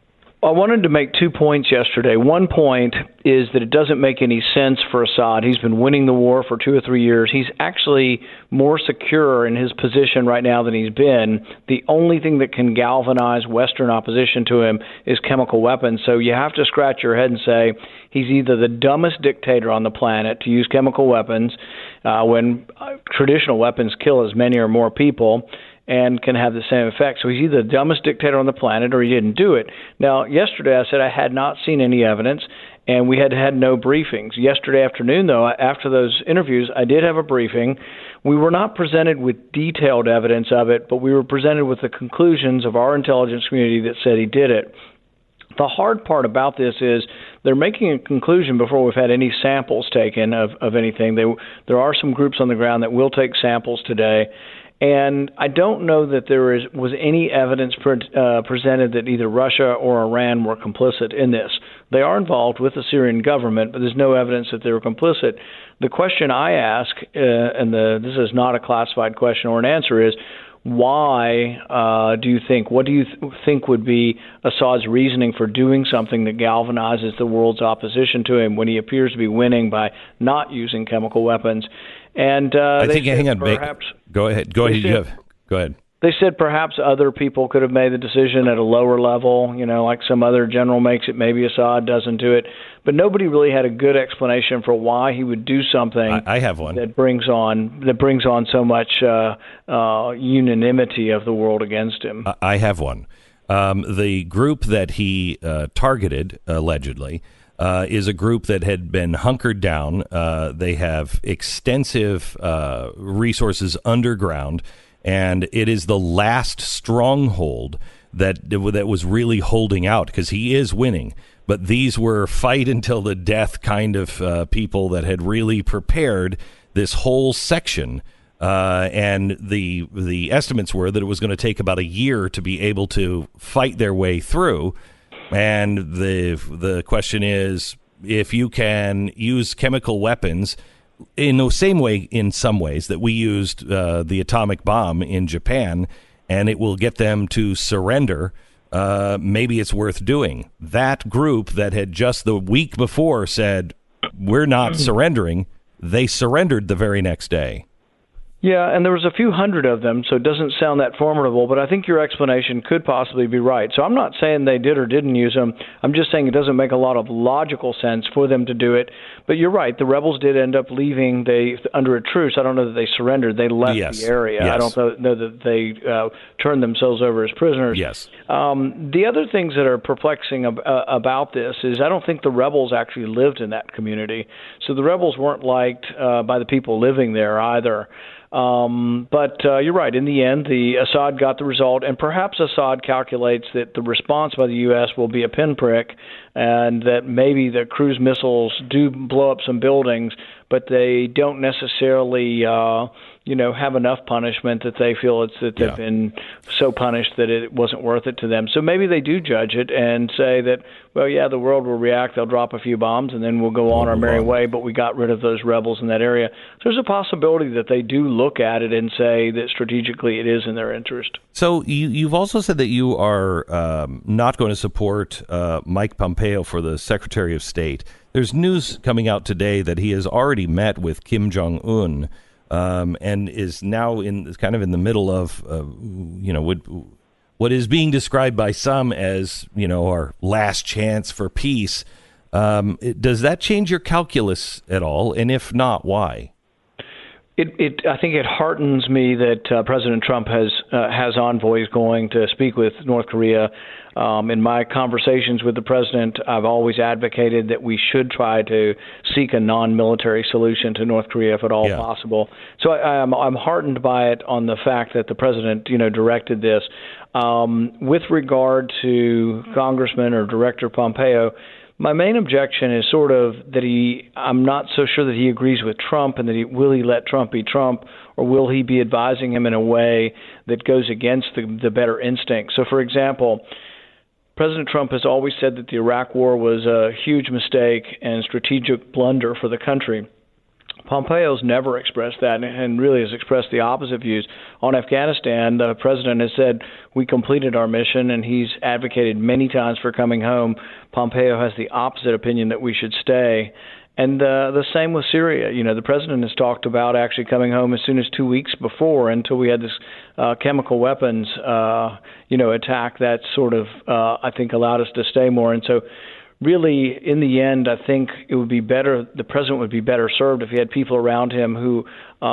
I wanted to make two points yesterday. One point is that it doesn't make any sense for Assad. He's been winning the war for two or three years. He's actually more secure in his position right now than he's been. The only thing that can galvanize Western opposition to him is chemical weapons. So you have to scratch your head and say he's either the dumbest dictator on the planet to use chemical weapons uh, when uh, traditional weapons kill as many or more people, and can have the same effect. So he's either the dumbest dictator on the planet or he didn't do it. Now, yesterday I said I had not seen any evidence, and we had had no briefings. Yesterday afternoon, though, after those interviews, I did have a briefing. We were not presented with detailed evidence of it, but we were presented with the conclusions of our intelligence community that said he did it. The hard part about this is they're making a conclusion before we've had any samples taken of, of anything. They, there are some groups on the ground that will take samples today. And I don't know that there is, was any evidence pre- uh, presented that either Russia or Iran were complicit in this. They are involved with the Syrian government, but there's no evidence that they were complicit. The question I ask, uh, and the, this is not a classified question or an answer, is why uh, do you think, what do you th- think would be Assad's reasoning for doing something that galvanizes the world's opposition to him when he appears to be winning by not using chemical weapons? And uh, I think, hang on, perhaps, go ahead. Go ahead. Said, you have, go ahead. They said perhaps other people could have made the decision at a lower level, you know, like some other general makes it, maybe Assad doesn't do it. But nobody really had a good explanation for why he would do something. I, I have one that brings on that brings on so much uh, uh, unanimity of the world against him. I have one. Um, the group that he uh, targeted, allegedly, Uh, is a group that had been hunkered down. Uh, they have extensive uh, resources underground, and it is the last stronghold that that was really holding out, because he is winning. But these were fight until the death kind of uh, people that had really prepared this whole section. Uh, and the the estimates were that it was going to take about a year to be able to fight their way through. And the the question is, if you can use chemical weapons in the same way, in some ways, that we used uh, the atomic bomb in Japan, and it will get them to surrender, uh, maybe it's worth doing. That group that had just the week before said, we're not surrendering, they surrendered the very next day. Yeah, and there was a few hundred of them, so it doesn't sound that formidable, but I think your explanation could possibly be right. So I'm not saying they did or didn't use them. I'm just saying it doesn't make a lot of logical sense for them to do it. But you're right, the rebels did end up leaving they under a truce. I don't know that they surrendered. They left yes. the area. Yes. I don't know, know that they uh, turned themselves over as prisoners. Yes. Um, the other things that are perplexing ab- uh, about this is I don't think the rebels actually lived in that community. So the rebels weren't liked uh, by the people living there either. Um, but uh, you're right. In the end, the Assad got the result, and perhaps Assad calculates that the response by the U S will be a pinprick, and that maybe the cruise missiles do blow up some buildings, but they don't necessarily, uh, you know, have enough punishment that they feel it's that they've Yeah. been so punished that it wasn't worth it to them. So maybe they do judge it and say that, well, yeah, the world will react. They'll drop a few bombs, and then we'll go on our merry way. But we got rid of those rebels in that area. So there's a possibility that they do look at it and say that strategically it is in their interest. So you, you've also said that you are um, not going to support uh, Mike Pompeo for the Secretary of State. There's news coming out today that he has already met with Kim Jong-un um, and is now in kind of in the middle of, uh, you know, what, what is being described by some as, you know, our last chance for peace. Um, it, does that change your calculus at all? And if not, why? It, it, I think it heartens me that uh, President Trump has uh, has envoys going to speak with North Korea. Um, in my conversations with the president, I've always advocated that we should try to seek a non-military solution to North Korea if at all yeah. possible. So I, I'm, I'm heartened by it on the fact that the president, you know, directed this. Um, with regard to Congressman or Director Pompeo, my main objection is sort of that he, I'm not so sure that he agrees with Trump and that he, will he let Trump be Trump, or will he be advising him in a way that goes against the, the better instinct? So, for example, President Trump has always said that the Iraq War was a huge mistake and strategic blunder for the country. Pompeo's never expressed that and really has expressed the opposite views. On Afghanistan, the president has said we completed our mission, and he's advocated many times for coming home. Pompeo has the opposite opinion that we should stay. And uh, the same with Syria. You know, the president has talked about actually coming home as soon as two weeks before until we had this uh, chemical weapons, uh, you know, attack that sort of, uh, I think, allowed us to stay more. And so really, in the end, I think it would be better, the president would be better served if he had people around him who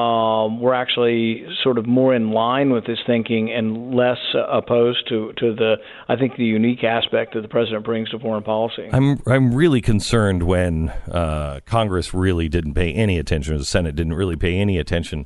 um, were actually sort of more in line with his thinking and less uh, opposed to, to the, I think, the unique aspect that the president brings to foreign policy. I'm I'm really concerned when uh, Congress really didn't pay any attention, or the Senate didn't really pay any attention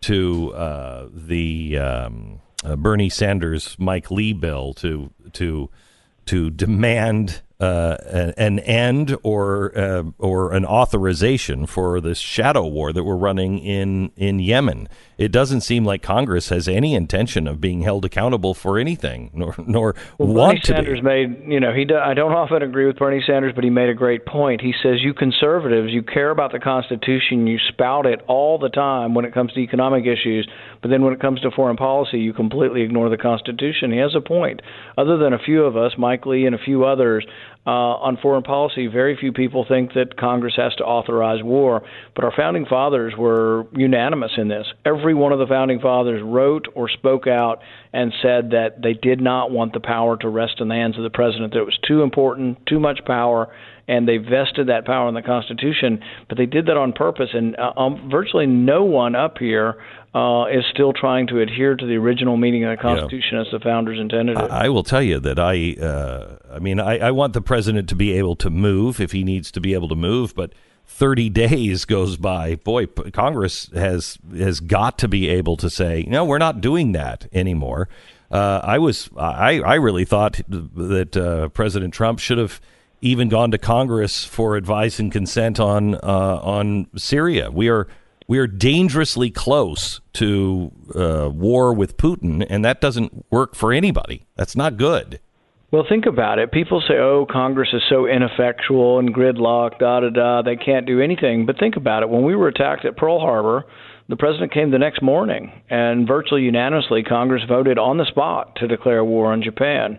to uh, the um, uh, Bernie Sanders Mike Lee bill to to to demand uh, an end or uh, or an authorization for this shadow war that we're running in, in Yemen. It doesn't seem like Congress has any intention of being held accountable for anything, nor nor well, want Bernie to Sanders be. made, you know, he. Do, I don't often agree with Bernie Sanders, but he made a great point. He says, "You conservatives, you care about the Constitution, you spout it all the time when it comes to economic issues, but then when it comes to foreign policy, you completely ignore the Constitution." He has a point. Other than a few of us, Mike Lee and a few others, Uh, on foreign policy, very few people think that Congress has to authorize war. But our founding fathers were unanimous in this. Every one of the founding fathers wrote or spoke out and said that they did not want the power to rest in the hands of the president, that it was too important, too much power, and they vested that power in the Constitution. But they did that on purpose, and uh, um, virtually no one up here uh, is still trying to adhere to the original meaning of the Constitution yeah. as the founders intended it. I, I will tell you that I, uh, I mean, I, I want the president to be able to move if he needs to be able to move, but thirty days goes by. Boy, Congress has has got to be able to say, no, we're not doing that anymore. Uh, I was, I, I really thought that uh, President Trump should have even gone to Congress for advice and consent on uh, on Syria. We are we are dangerously close to uh, war with Putin, and that doesn't work for anybody. That's not good. Well, think about it. People say, oh, Congress is so ineffectual and gridlocked, da-da-da, they can't do anything. But think about it. When we were attacked at Pearl Harbor, the president came the next morning, and virtually unanimously, Congress voted on the spot to declare war on Japan.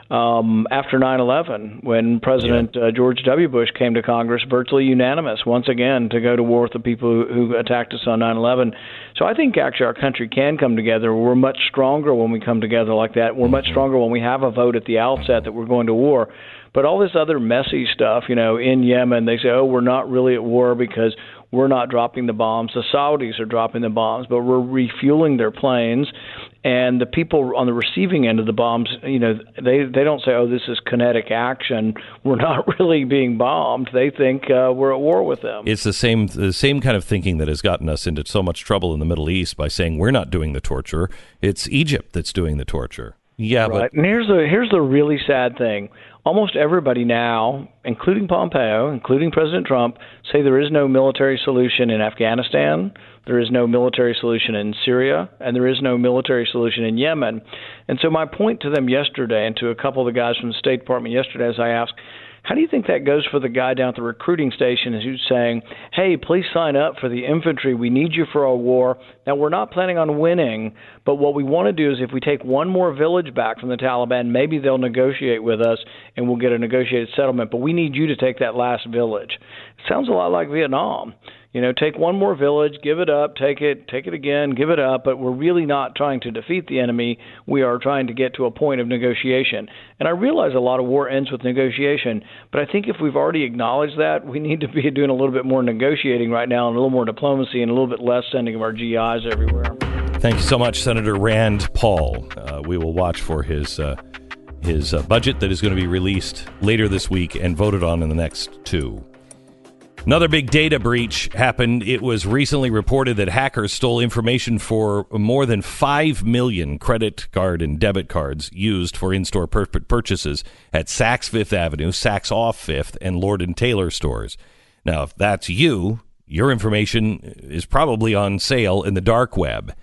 um, after nine eleven, when President yeah. uh, George W. Bush came to Congress, virtually unanimous once again to go to war with the people who, who attacked us on nine eleven. So I think actually our country can come together. We're much stronger when we come together like that. We're much stronger when we have a vote at the outset that we're going to war. But all this other messy stuff, you know, in Yemen, they say, oh, we're not really at war because we're not dropping the bombs. The Saudis are dropping the bombs, but we're refueling their planes. And the people on the receiving end of the bombs, you know, they, they don't say, oh, this is kinetic action. We're not really being bombed. They think uh, we're at war with them. It's the same the same kind of thinking that has gotten us into so much trouble in the Middle East by saying we're not doing the torture. It's Egypt that's doing the torture. Yeah, right. but And here's the here's the really sad thing. Almost everybody now, including Pompeo, including President Trump, say there is no military solution in Afghanistan, there is no military solution in Syria, and there is no military solution in Yemen. And so my point to them yesterday, and to a couple of the guys from the State Department yesterday, as I asked, how do you think that goes for the guy down at the recruiting station who's saying, hey, please sign up for the infantry. We need you for our war. Now, we're not planning on winning, but what we want to do is if we take one more village back from the Taliban, maybe they'll negotiate with us and we'll get a negotiated settlement. But we need you to take that last village. It sounds a lot like Vietnam. You know, take one more village, give it up, take it, take it again, give it up. But we're really not trying to defeat the enemy. We are trying to get to a point of negotiation. And I realize a lot of war ends with negotiation. But I think if we've already acknowledged that, we need to be doing a little bit more negotiating right now and a little more diplomacy and a little bit less sending of our G Is everywhere. Thank you so much, Senator Rand Paul. Uh, we will watch for his uh, his uh, budget that is going to be released later this week and voted on in the next two. Another big data breach happened. It was recently reported that hackers stole information for more than five million credit card and debit cards used for in-store pur- purchases at Saks Fifth Avenue, Saks Off Fifth, and Lord and Taylor stores. Now, if that's you, your information is probably on sale in the dark web.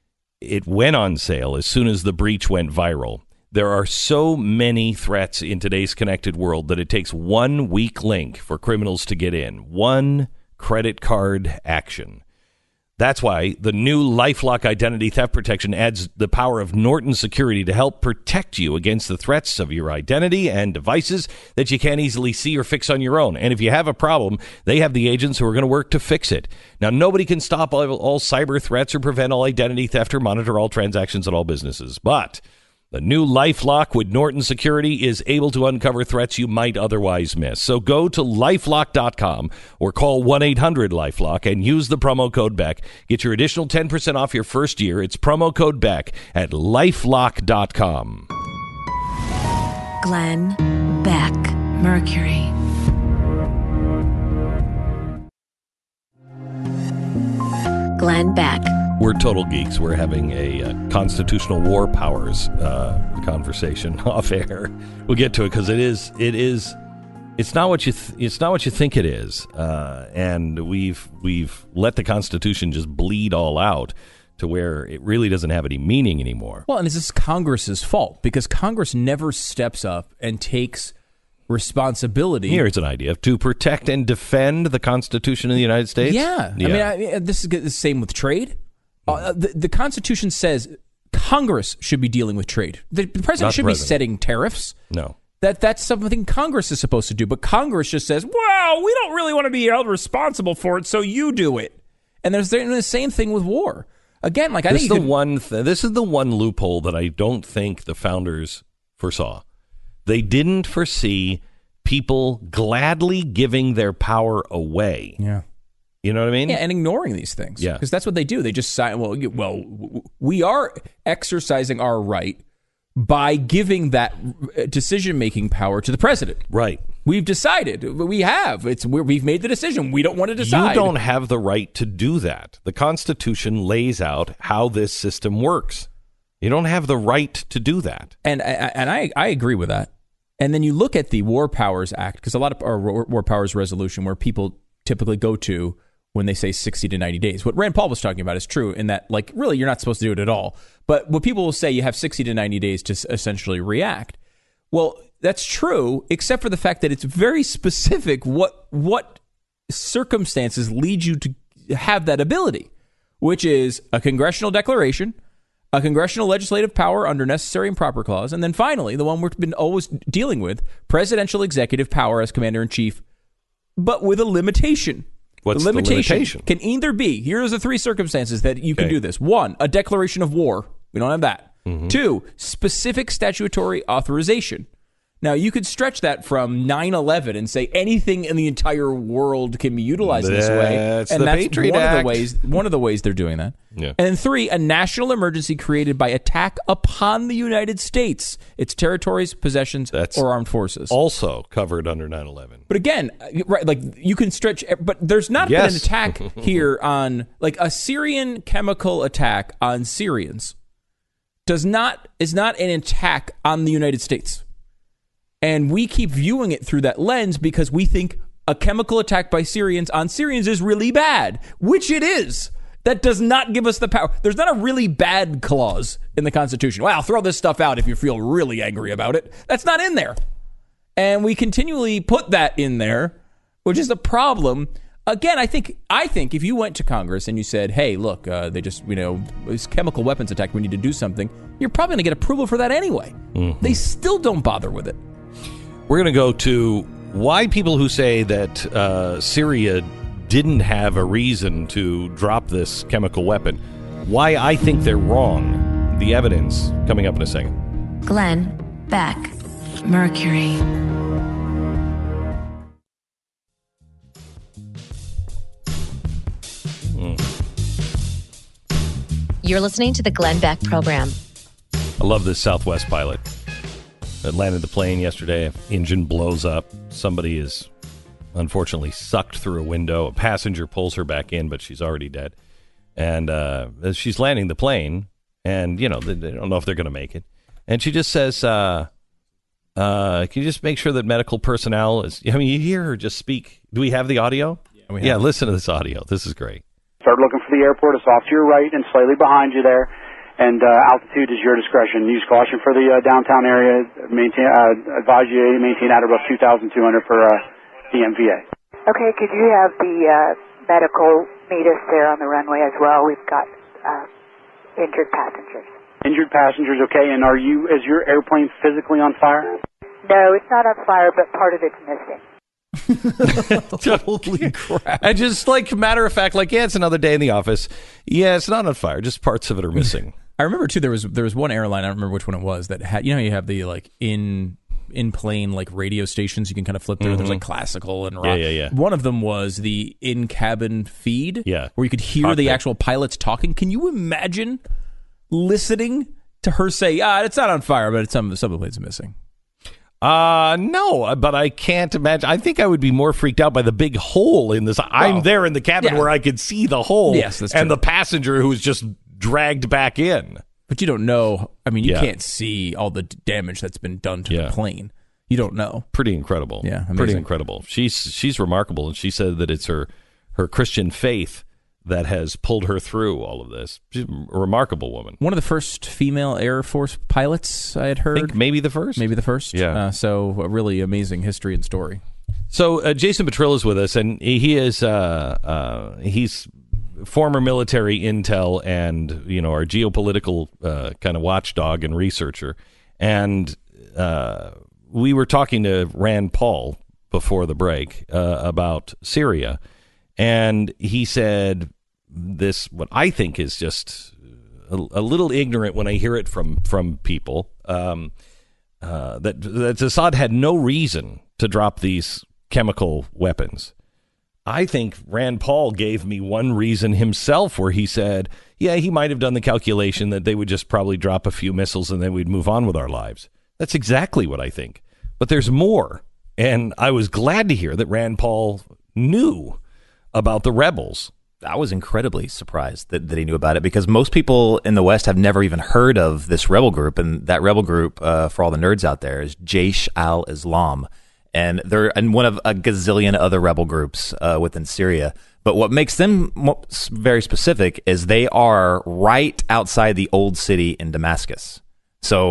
It went on sale as soon as the breach went viral. There are so many threats in today's connected world that it takes one weak link for criminals to get in. One credit card action. That's why the new LifeLock Identity Theft Protection adds the power of Norton Security to help protect you against the threats of your identity and devices that you can't easily see or fix on your own. And if you have a problem, they have the agents who are going to work to fix it. Now, nobody can stop all, all cyber threats or prevent all identity theft or monitor all transactions at all businesses. But the new LifeLock with Norton Security is able to uncover threats you might otherwise miss. So go to lifelock dot com or call one eight hundred LifeLock and use the promo code Beck. Get your additional ten percent off your first year. It's promo code Beck at lifelock dot com. Glenn Beck, Mercury. Glenn Beck. We're total geeks. We're having a uh, constitutional war powers uh, conversation off air. We'll get to it because it is, it is, it's not what you, th- it's not what you think it is, uh, and we've we've let the Constitution just bleed all out to where it really doesn't have any meaning anymore. Well, and is this Congress's fault? Because Congress never steps up and takes responsibility. Here's an idea to protect and defend the Constitution of the United States. Yeah, yeah. I mean, I, this is the same with trade. Uh, the, the Constitution says Congress should be dealing with trade. The, the president Not should the be president. setting tariffs. No. That That's something Congress is supposed to do. But Congress just says, well, we don't really want to be held responsible for it, so you do it. And there's the same thing with war. Again, like I this think is the could, one th- this is the one loophole that I don't think the founders foresaw. They didn't foresee people gladly giving their power away. Yeah. You know what I mean? Yeah, and ignoring these things. Yeah. Because that's what they do. They just sign, well, you- well, w- we are exercising our right by giving that decision-making power to the president. Right. We've decided. We have. It's we're, We've made the decision. We don't want to decide. You don't have the right to do that. The Constitution lays out how this system works. You don't have the right to do that. And, and I, I agree with that. And then you look at the War Powers Act, because a lot of our War Powers Resolution where people typically go to when they say sixty to ninety days. What Rand Paul was talking about is true in that, like, really, you're not supposed to do it at all. But what people will say, you have sixty to ninety days to essentially react. Well, that's true, except for the fact that it's very specific what what circumstances lead you to have that ability, which is a congressional declaration, a congressional legislative power under necessary and proper clause, and then finally, the one we've been always dealing with, presidential executive power as commander-in-chief, but with a limitation. What's the limitation, the limitation? Can either be, here's the three circumstances that you can Okay. do this. One, a declaration of war. We don't have that. Mm-hmm. Two, specific statutory authorization. Now, you could stretch that from nine eleven and say anything in the entire world can be utilized this way. That's and the that's Patriot one Act. of the ways one of the ways they're doing that. Yeah. And then three, a national emergency created by attack upon the United States, its territories, possessions, That's or armed forces. Also covered under nine eleven. But again, right, like you can stretch, but there's not been an Yes. attack here on, like a Syrian chemical attack on Syrians does not, is not an attack on the United States. And we keep viewing it through that lens because we think a chemical attack by Syrians on Syrians is really bad, which it is. That does not give us the power. There's not a really bad clause in the Constitution. Well, throw this stuff out if you feel really angry about it. That's not in there. And we continually put that in there, which is a problem. Again, I think I think if you went to Congress and you said, hey, look, uh, they just, you know, this chemical weapons attack, we need to do something, you're probably going to get approval for that anyway. Mm-hmm. They still don't bother with it. We're going to go to why people who say that uh, Syria didn't have a reason to drop this chemical weapon, why I think they're wrong. The evidence coming up in a second. Glenn Beck, Mercury. You're listening to the Glenn Beck program. I love this Southwest pilot that landed the plane yesterday. Engine blows up. Somebody is unfortunately sucked through a window. A passenger pulls her back in, but she's already dead. And uh, as she's landing the plane, and, you know, they, they don't know if they're going to make it. And she just says, uh, uh, can you just make sure that medical personnel is... I mean, you hear her just speak. Do we have the audio? Yeah, we have yeah it. Listen to this audio. This is great. Start looking for the airport. It's off to your right and slightly behind you there. And uh, altitude is your discretion. Use caution for the uh, downtown area. Maintain, uh, advise you to maintain at above two thousand two hundred for uh, the M V A. Okay, could you have the uh, medical meet us there on the runway as well? We've got uh, injured passengers. Injured passengers, okay. And are you, is your airplane physically on fire? No, it's not on fire, but part of it's missing. Holy crap. And just like matter of fact, like, yeah, it's another day in the office. Yeah, it's not on fire. Just parts of it are missing. I remember too. There was there was one airline. I don't remember which one it was that had. You know, you have the like in in plane like radio stations you can kind of flip through. Mm-hmm. There's like classical and rock. Yeah, yeah, yeah. One of them was the in cabin feed. Yeah, where you could hear Cockpit. the actual pilots talking. Can you imagine listening to her say, "Ah, it's not on fire, but it's some some of the planes missing." Uh, no, but I can't imagine. I think I would be more freaked out by the big hole in this. I'm there in the cabin yeah. where I could see the hole. Yes, that's and true. the passenger who was just dragged back in. But you don't know. I mean, you Yeah. can't see all the d- damage that's been done to Yeah. the plane. You don't know. Pretty incredible. Yeah, amazing. Pretty incredible. She's she's remarkable, and she said that it's her her Christian faith that has pulled her through all of this. She's a remarkable woman. One of the first female Air Force pilots I had heard. I think maybe the first. Maybe the first. Yeah. Uh, so a really amazing history and story. So uh, Jason Petrill is with us, and he is uh, uh, he's former military intel and, you know, our geopolitical uh, kind of watchdog and researcher. And uh, we were talking to Rand Paul before the break uh, about Syria, and he said this, what I think is just a, a little ignorant when I hear it from from people, um, uh, that that Assad had no reason to drop these chemical weapons. I think Rand Paul gave me one reason himself, where he said, yeah, he might have done the calculation that they would just probably drop a few missiles and then we'd move on with our lives. That's exactly what I think. But there's more. And I was glad to hear that Rand Paul knew about the rebels. I was incredibly surprised that, that he knew about it, because most people in the West have never even heard of this rebel group. And that rebel group, uh, for all the nerds out there, is Jaish al-Islam. And they're and one of a gazillion other rebel groups uh, within Syria. But what makes them mo- very specific is they are right outside the old city in Damascus. So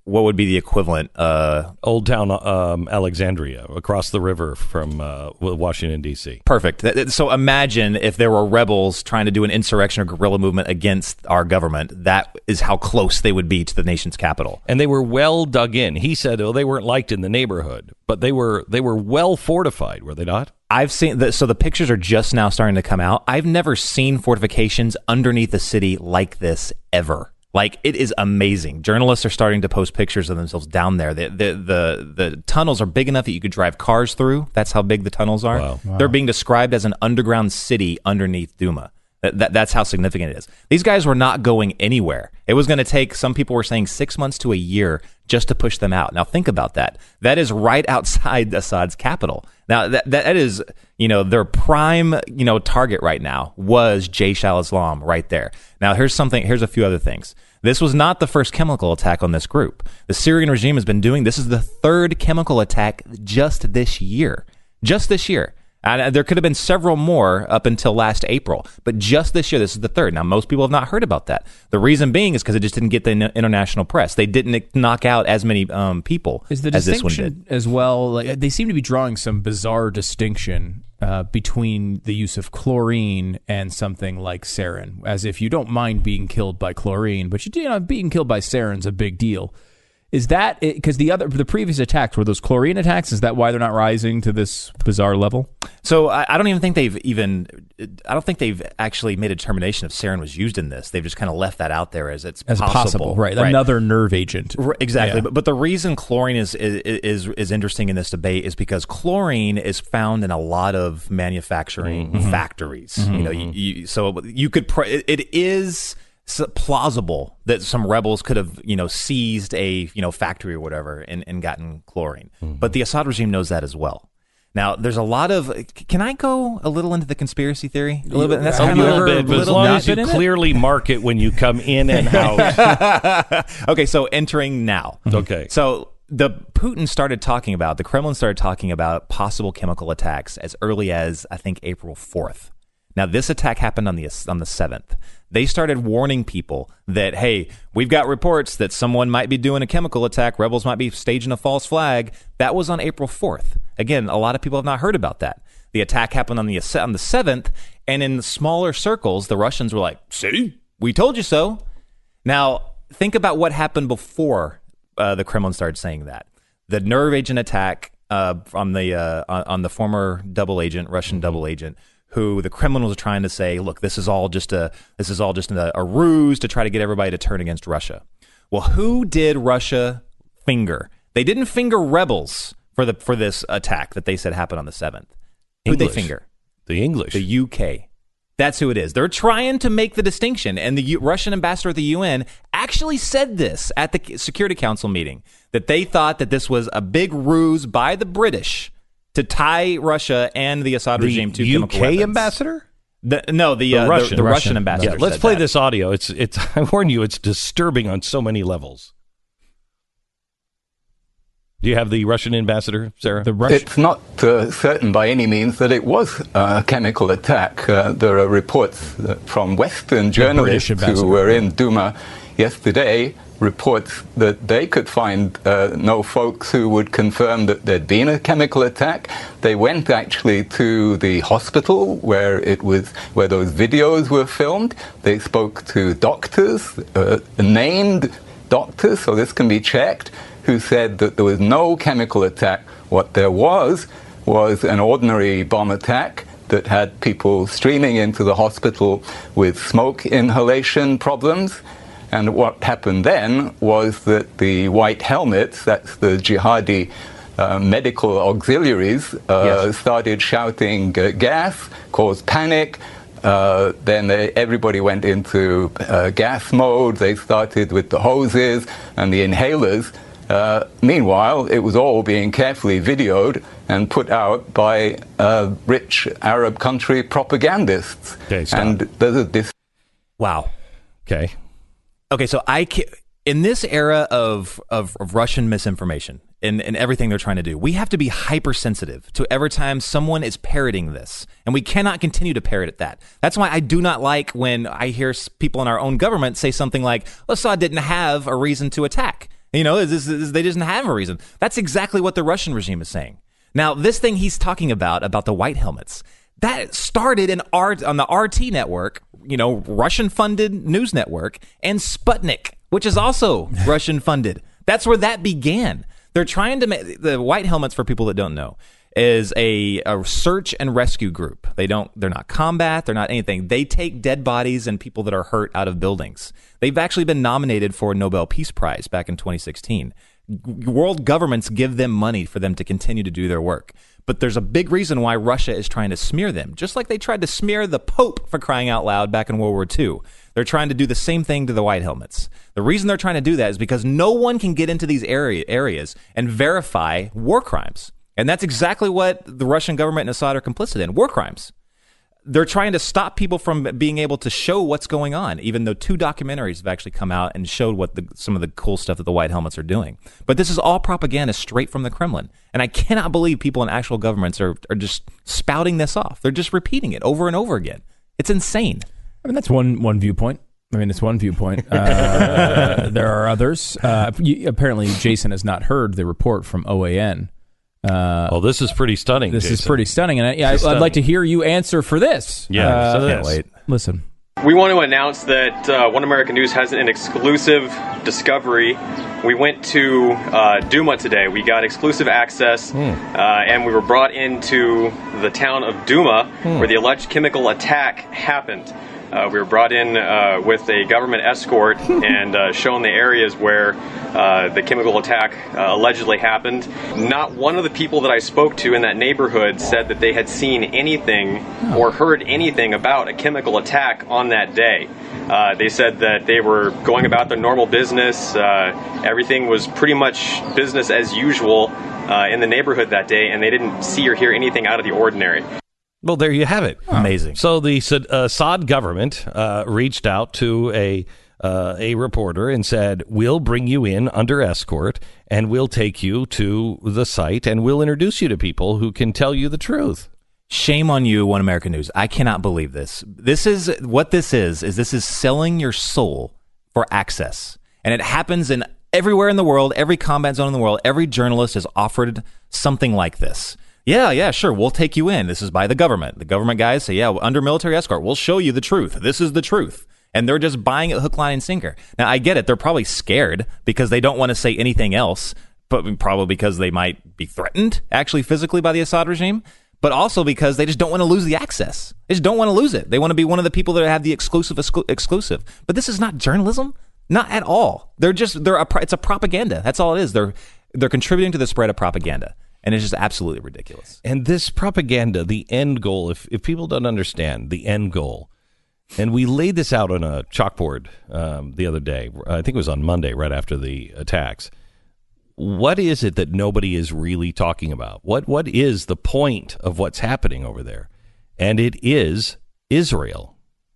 what would be the equivalent? Uh, Old Town um, Alexandria, across the river from uh, Washington, D C. Perfect. So imagine if there were rebels trying to do an insurrection or guerrilla movement against our government. That is how close they would be to the nation's capital. And they were well dug in. He said, oh, they weren't liked in the neighborhood, but they were they were well fortified, were they not? I've seen the, so the pictures are just now starting to come out. I've never seen fortifications underneath the city like this ever. Like, it is amazing. Journalists are starting to post pictures of themselves down there. The, the the the tunnels are big enough that you could drive cars through. That's how big the tunnels are. Wow. Wow. They're being described as an underground city underneath Duma. That, that, that's how significant it is. These guys were not going anywhere. It was going to take, some people were saying, six months to a year just to push them out. Now, think about that. That is right outside Assad's capital. Now, that that is, you know, their prime, you know, target right now was Jaish al-Islam right there. Now, here's something, here's a few other things. This was not the first chemical attack on this group. The Syrian regime has been doing, this is the third chemical attack just this year. Just this year. And there could have been several more up until last April, but just this year, this is the third. Now, most people have not heard about that. The reason being is because it just didn't get the international press. They didn't knock out as many um, people is the as this one distinction did. As well. Like, they seem to be drawing some bizarre distinction uh, between the use of chlorine and something like sarin, as if you don't mind being killed by chlorine, but you, you know, being killed by sarin's a big deal. Is that because the other the previous attacks were those chlorine attacks? Is that why they're not rising to this bizarre level? So I, I don't even think they've even I don't think they've actually made a determination if sarin was used in this. They've just kind of left that out there as it's as possible, possible, right? right. Another nerve agent, right, exactly. Yeah. But but the reason chlorine is, is is is interesting in this debate is because chlorine is found in a lot of manufacturing mm-hmm. factories. Mm-hmm. You know, you, you, so you could pr- it, it is. plausible that some rebels could have, you know, seized a, you know, factory or whatever and, and gotten chlorine. Mm-hmm. But the Assad regime knows that as well. Now, there's a lot of. Can I go a little into the conspiracy theory a little bit? And that's a kind little of bit, but as long as you clearly mark it when you come in and out. Okay, so entering now. Okay, so the Putin started talking about the Kremlin started talking about possible chemical attacks as early as I think April fourth. Now, this attack happened on the on the seventh. They started warning people that, hey, we've got reports that someone might be doing a chemical attack. Rebels might be staging a false flag. That was on April fourth. Again, a lot of people have not heard about that. The attack happened on the on the seventh, and in the smaller circles, the Russians were like, see, we told you so. Now, think about what happened before uh, the Kremlin started saying that. The nerve agent attack uh, on the uh, on, on the former double agent, Russian double agent, who the Kremlin was trying to say, look, this is all just a this is all just a, a ruse to try to get everybody to turn against Russia. Well, who did Russia finger? They didn't finger rebels for the for this attack that they said happened on the seventh. Who did they finger? The English. The U K. That's who it is. They're trying to make the distinction. And the U- Russian ambassador at the U N actually said this at the Security Council meeting, that they thought that this was a big ruse by the British to tie Russia and the Assad the regime to U K chemical weapons. ambassador? The, no, the, the, uh, Russian. the, the Russian ambassador. Yeah, let's said play that. this audio. It's it's. I warn you, it's disturbing on so many levels. Do you have the Russian ambassador, Sarah? The Russian- It's not uh, certain by any means that it was a chemical attack. Uh, there are reports from Western journalists who were in Duma yesterday, reports that they could find uh, no folks who would confirm that there'd been a chemical attack. They went actually to the hospital where it was, where those videos were filmed. They spoke to doctors, uh, named doctors, so this can be checked, who said that there was no chemical attack. What there was was an ordinary bomb attack that had people streaming into the hospital with smoke inhalation problems. And what happened then was that the white helmets, that's the jihadi uh, medical auxiliaries, uh, yes. started shouting uh, gas, caused panic. Uh, then they, everybody went into uh, gas mode. They started with the hoses and the inhalers. Uh, meanwhile, it was all being carefully videoed and put out by uh, rich Arab country propagandists. Okay, stop. And there's a dis- wow. Okay. Okay, so I ca- in this era of, of, of Russian misinformation and, and everything they're trying to do, we have to be hypersensitive to every time someone is parroting this, and we cannot continue to parrot at that. That's why I do not like when I hear people in our own government say something like, Assad didn't have a reason to attack. You know, this, this, they didn't have a reason. That's exactly what the Russian regime is saying. Now, this thing he's talking about, about the white helmets, that started in R- on the R T network, you know, Russian-funded news network, and Sputnik, which is also Russian-funded. That's where that began. They're trying to make the white helmets, for people that don't know, is a, a search and rescue group. They don't, they're not combat, they're not anything. They take dead bodies and people that are hurt out of buildings. They've actually been nominated for a Nobel Peace Prize back in twenty sixteen. World governments give them money for them to continue to do their work. But there's a big reason why Russia is trying to smear them, just like they tried to smear the Pope, for crying out loud, back in World War Two. They're trying to do the same thing to the white helmets. The reason they're trying to do that is because no one can get into these area, areas and verify war crimes. And that's exactly what the Russian government and Assad are complicit in, war crimes. They're trying to stop people from being able to show what's going on, even though two documentaries have actually come out and showed what the, some of the cool stuff that the white helmets are doing. But this is all propaganda straight from the Kremlin. And I cannot believe people in actual governments are, are just spouting this off. They're just repeating it over and over again. It's insane. I mean, that's one one viewpoint. I mean, it's one viewpoint. Uh, there are others. Uh, you, apparently, Jason has not heard the report from O A N. Uh, oh, this is pretty stunning. This Jason. is pretty stunning, and I, yeah, I'd stunning. like to hear you answer for this. Yeah, uh, so can't wait. Listen. We want to announce that uh, One American News has an exclusive discovery. We went to uh, Duma today. We got exclusive access, hmm. uh, and we were brought into the town of Duma, hmm. where the alleged chemical attack happened. Uh, we were brought in uh, with a government escort and uh, shown the areas where uh, the chemical attack uh, allegedly happened. Not one of the people that I spoke to in that neighborhood said that they had seen anything oh. or heard anything about a chemical attack on that day. Uh, they said that they were going about their normal business. Uh, everything was pretty much business as usual uh, in the neighborhood that day, and they didn't see or hear anything out of the ordinary. Well, there you have it. Amazing. So the Assad government uh, reached out to a uh, a reporter and said, we'll bring you in under escort and we'll take you to the site and we'll introduce you to people who can tell you the truth. Shame on you, One American News. I cannot believe this. This is what this is, is this is selling your soul for access. And it happens in everywhere in the world, every combat zone in the world. Every journalist is offered something like this. Yeah, yeah, sure. We'll take you in. This is by the government. The government guys say, yeah, under military escort, we'll show you the truth. This is the truth. And they're just buying it hook, line, and sinker. Now, I get it. They're probably scared because they don't want to say anything else, but probably because they might be threatened actually physically by the Assad regime, but also because they just don't want to lose the access. They just don't want to lose it. They want to be one of the people that have the exclusive exclu- exclusive. But this is not journalism. Not at all. They're just, they're a, it's a propaganda. That's all it is. They're, they're contributing to the spread of propaganda. And it's just absolutely ridiculous. And this propaganda, the end goal, if, if people don't understand the end goal, and we laid this out on a chalkboard um, the other day, I think it was on Monday, right after the attacks. What is it that nobody is really talking about? What What is the point of what's happening over there? And it is Israel.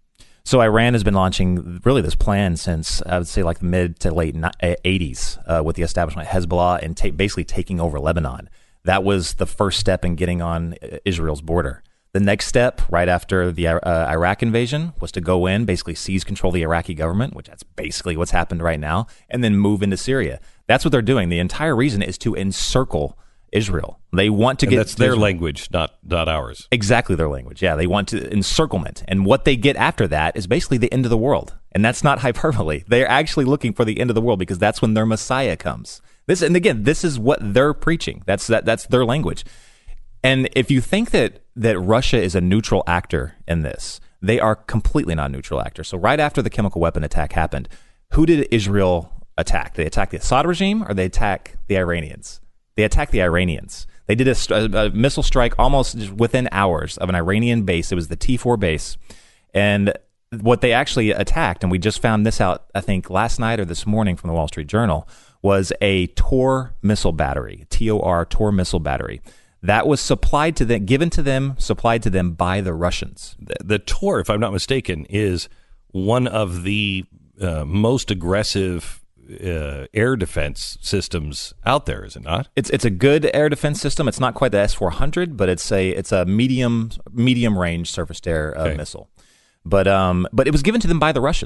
So Iran has been launching really this plan since, I would say, like the mid to late eighties uh, with the establishment of Hezbollah and ta- basically taking over Lebanon. That was the first step in getting on Israel's border. The next step, right after the uh, Iraq invasion, was to go in, basically seize control of the Iraqi government, which that's basically what's happened right now, and then move into Syria. That's what they're doing. The entire reason is to encircle Israel. They want to and get... that's their Israel. language, not not ours. Exactly their language, yeah. They want to encirclement. And what they get after that is basically the end of the world. And that's not hyperbole. They're actually looking for the end of the world because that's when their Messiah comes. This, and again, this is what they're preaching. That's that. That's their language. And if you think that that Russia is a neutral actor in this, they are completely not a neutral actor. So right after the chemical weapon attack happened, who did Israel attack? They attacked the Assad regime, or they attack the Iranians? They attacked the Iranians. They did a, a, a missile strike almost just within hours of an Iranian base. It was the T four base, and what they actually attacked, and we just found this out, I think, last night or this morning from the Wall Street Journal, was a Tor missile battery, T O R, Tor missile battery. That was supplied to them, given to them, supplied to them by the Russians. The, the Tor, if I'm not mistaken, is one of the uh, most aggressive uh, air defense systems out there, is it not? It's it's a good air defense system. It's not quite the S four hundred, but it's a it's a medium medium range surface to air uh, okay. missile. But um, but it was given to them by the Russians.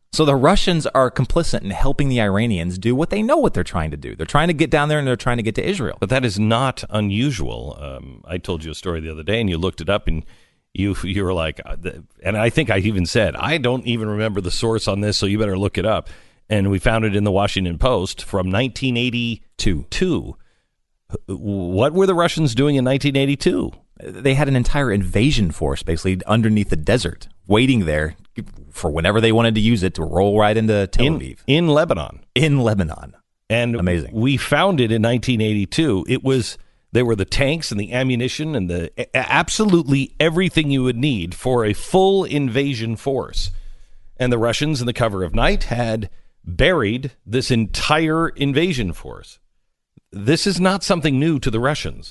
So the Russians are complicit in helping the Iranians do what they know what they're trying to do. They're trying to get down there and they're trying to get to Israel. But that is not unusual. Um, I told you a story the other day, and you looked it up, and you you were like, and I think I even said, I don't even remember the source on this, so you better look it up. And we found it in the Washington Post from nineteen eighty-two. What were the Russians doing in nineteen eighty-two? They had an entire invasion force basically underneath the desert, waiting there for whenever they wanted to use it to roll right into Tel in, Aviv. In Lebanon. In Lebanon. And amazing. We found it in nineteen eighty-two. It was, there were the tanks and the ammunition and the absolutely everything you would need for a full invasion force. And the Russians, in the cover of night, had buried this entire invasion force. This is not something new to the Russians.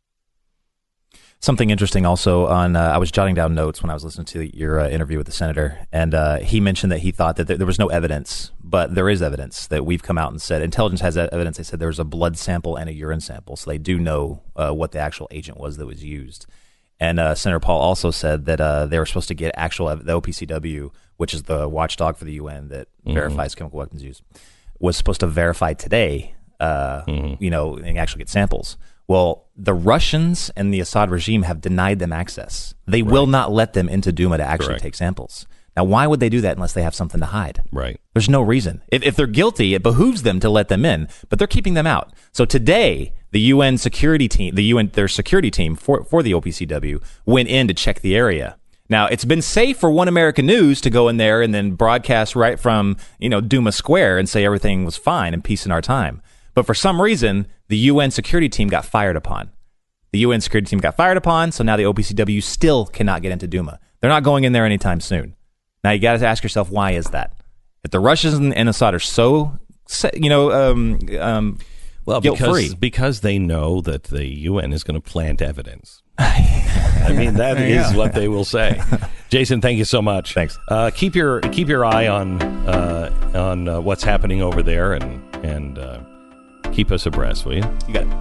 Something interesting also on, uh, I was jotting down notes when I was listening to your uh, interview with the senator, and uh, he mentioned that he thought that there, there was no evidence, but there is evidence that we've come out and said, intelligence has evidence. They said there was a blood sample and a urine sample, so they do know uh, what the actual agent was that was used. And uh, Senator Paul also said that uh, they were supposed to get actual, the O P C W, which is the watchdog for the U N that mm-hmm. verifies chemical weapons use, was supposed to verify today, uh, mm-hmm. you know, and actually get samples. Well, the Russians and the Assad regime have denied them access. They right. will not let them into Duma to actually Correct. take samples. Now, why would they do that unless they have something to hide? Right. There's no reason. If, if they're guilty, it behooves them to let them in, but they're keeping them out. So today, the U N security team, the U N, their security team for, for the O P C W went in to check the area. Now, it's been safe for One American News to go in there and then broadcast right from, you know, Duma Square and say everything was fine and peace in our time. But for some reason, the U N security team got fired upon. The U N security team got fired upon, so now the O P C W still cannot get into Duma. They're not going in there anytime soon. Now, you got to ask yourself, why is that? If the Russians and Assad are so, you know, um, um, well, guilt-free. Because, because they know that the U N is going to plant evidence. I mean, that is go. what they will say. Jason, thank you so much. Thanks. Uh, keep your keep your eye on uh, on uh, what's happening over there, and and uh, keep us abreast, will you? You got it.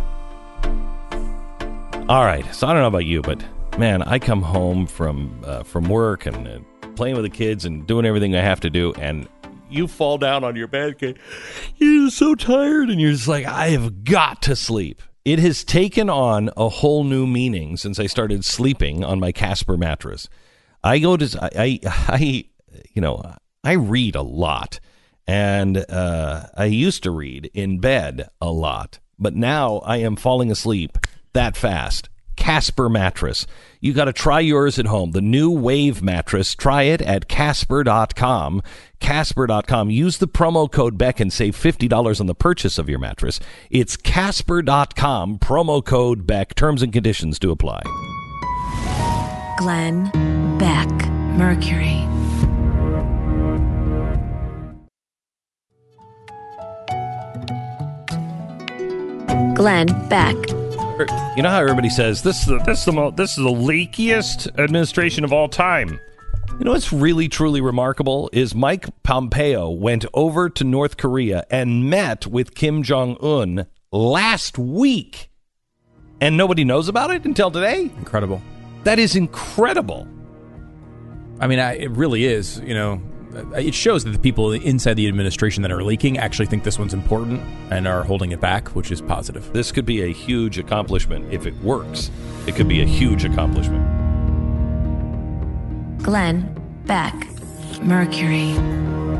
All right. So I don't know about you, but man, I come home from uh, from work and uh, playing with the kids and doing everything I have to do, and you fall down on your bed. You're so tired, and you're just like, I have got to sleep. It has taken on a whole new meaning since I started sleeping on my Casper mattress. I go to, I, I, I you know, I read a lot, and uh, I used to read in bed a lot, but now I am falling asleep that fast. Casper mattress. You got to try yours at home. The new Wave mattress. Try it at Casper dot com. Casper dot com. Use the promo code Beck and save fifty dollars on the purchase of your mattress. It's Casper dot com. Promo code Beck. Terms and conditions do apply. Glenn Beck, Mercury. Glenn Beck. You know how everybody says this is the, this is the mo- this is the leakiest administration of all time. You know what's really truly remarkable is Mike Pompeo went over to North Korea and met with Kim Jong-un last week, and nobody knows about it until today. Incredible. That is incredible. I mean, I, it really is. You know, it shows that the people inside the administration that are leaking actually think this one's important and are holding it back, which is positive. This could be a huge accomplishment. If it works, it could be a huge accomplishment. Glenn Beck, Mercury.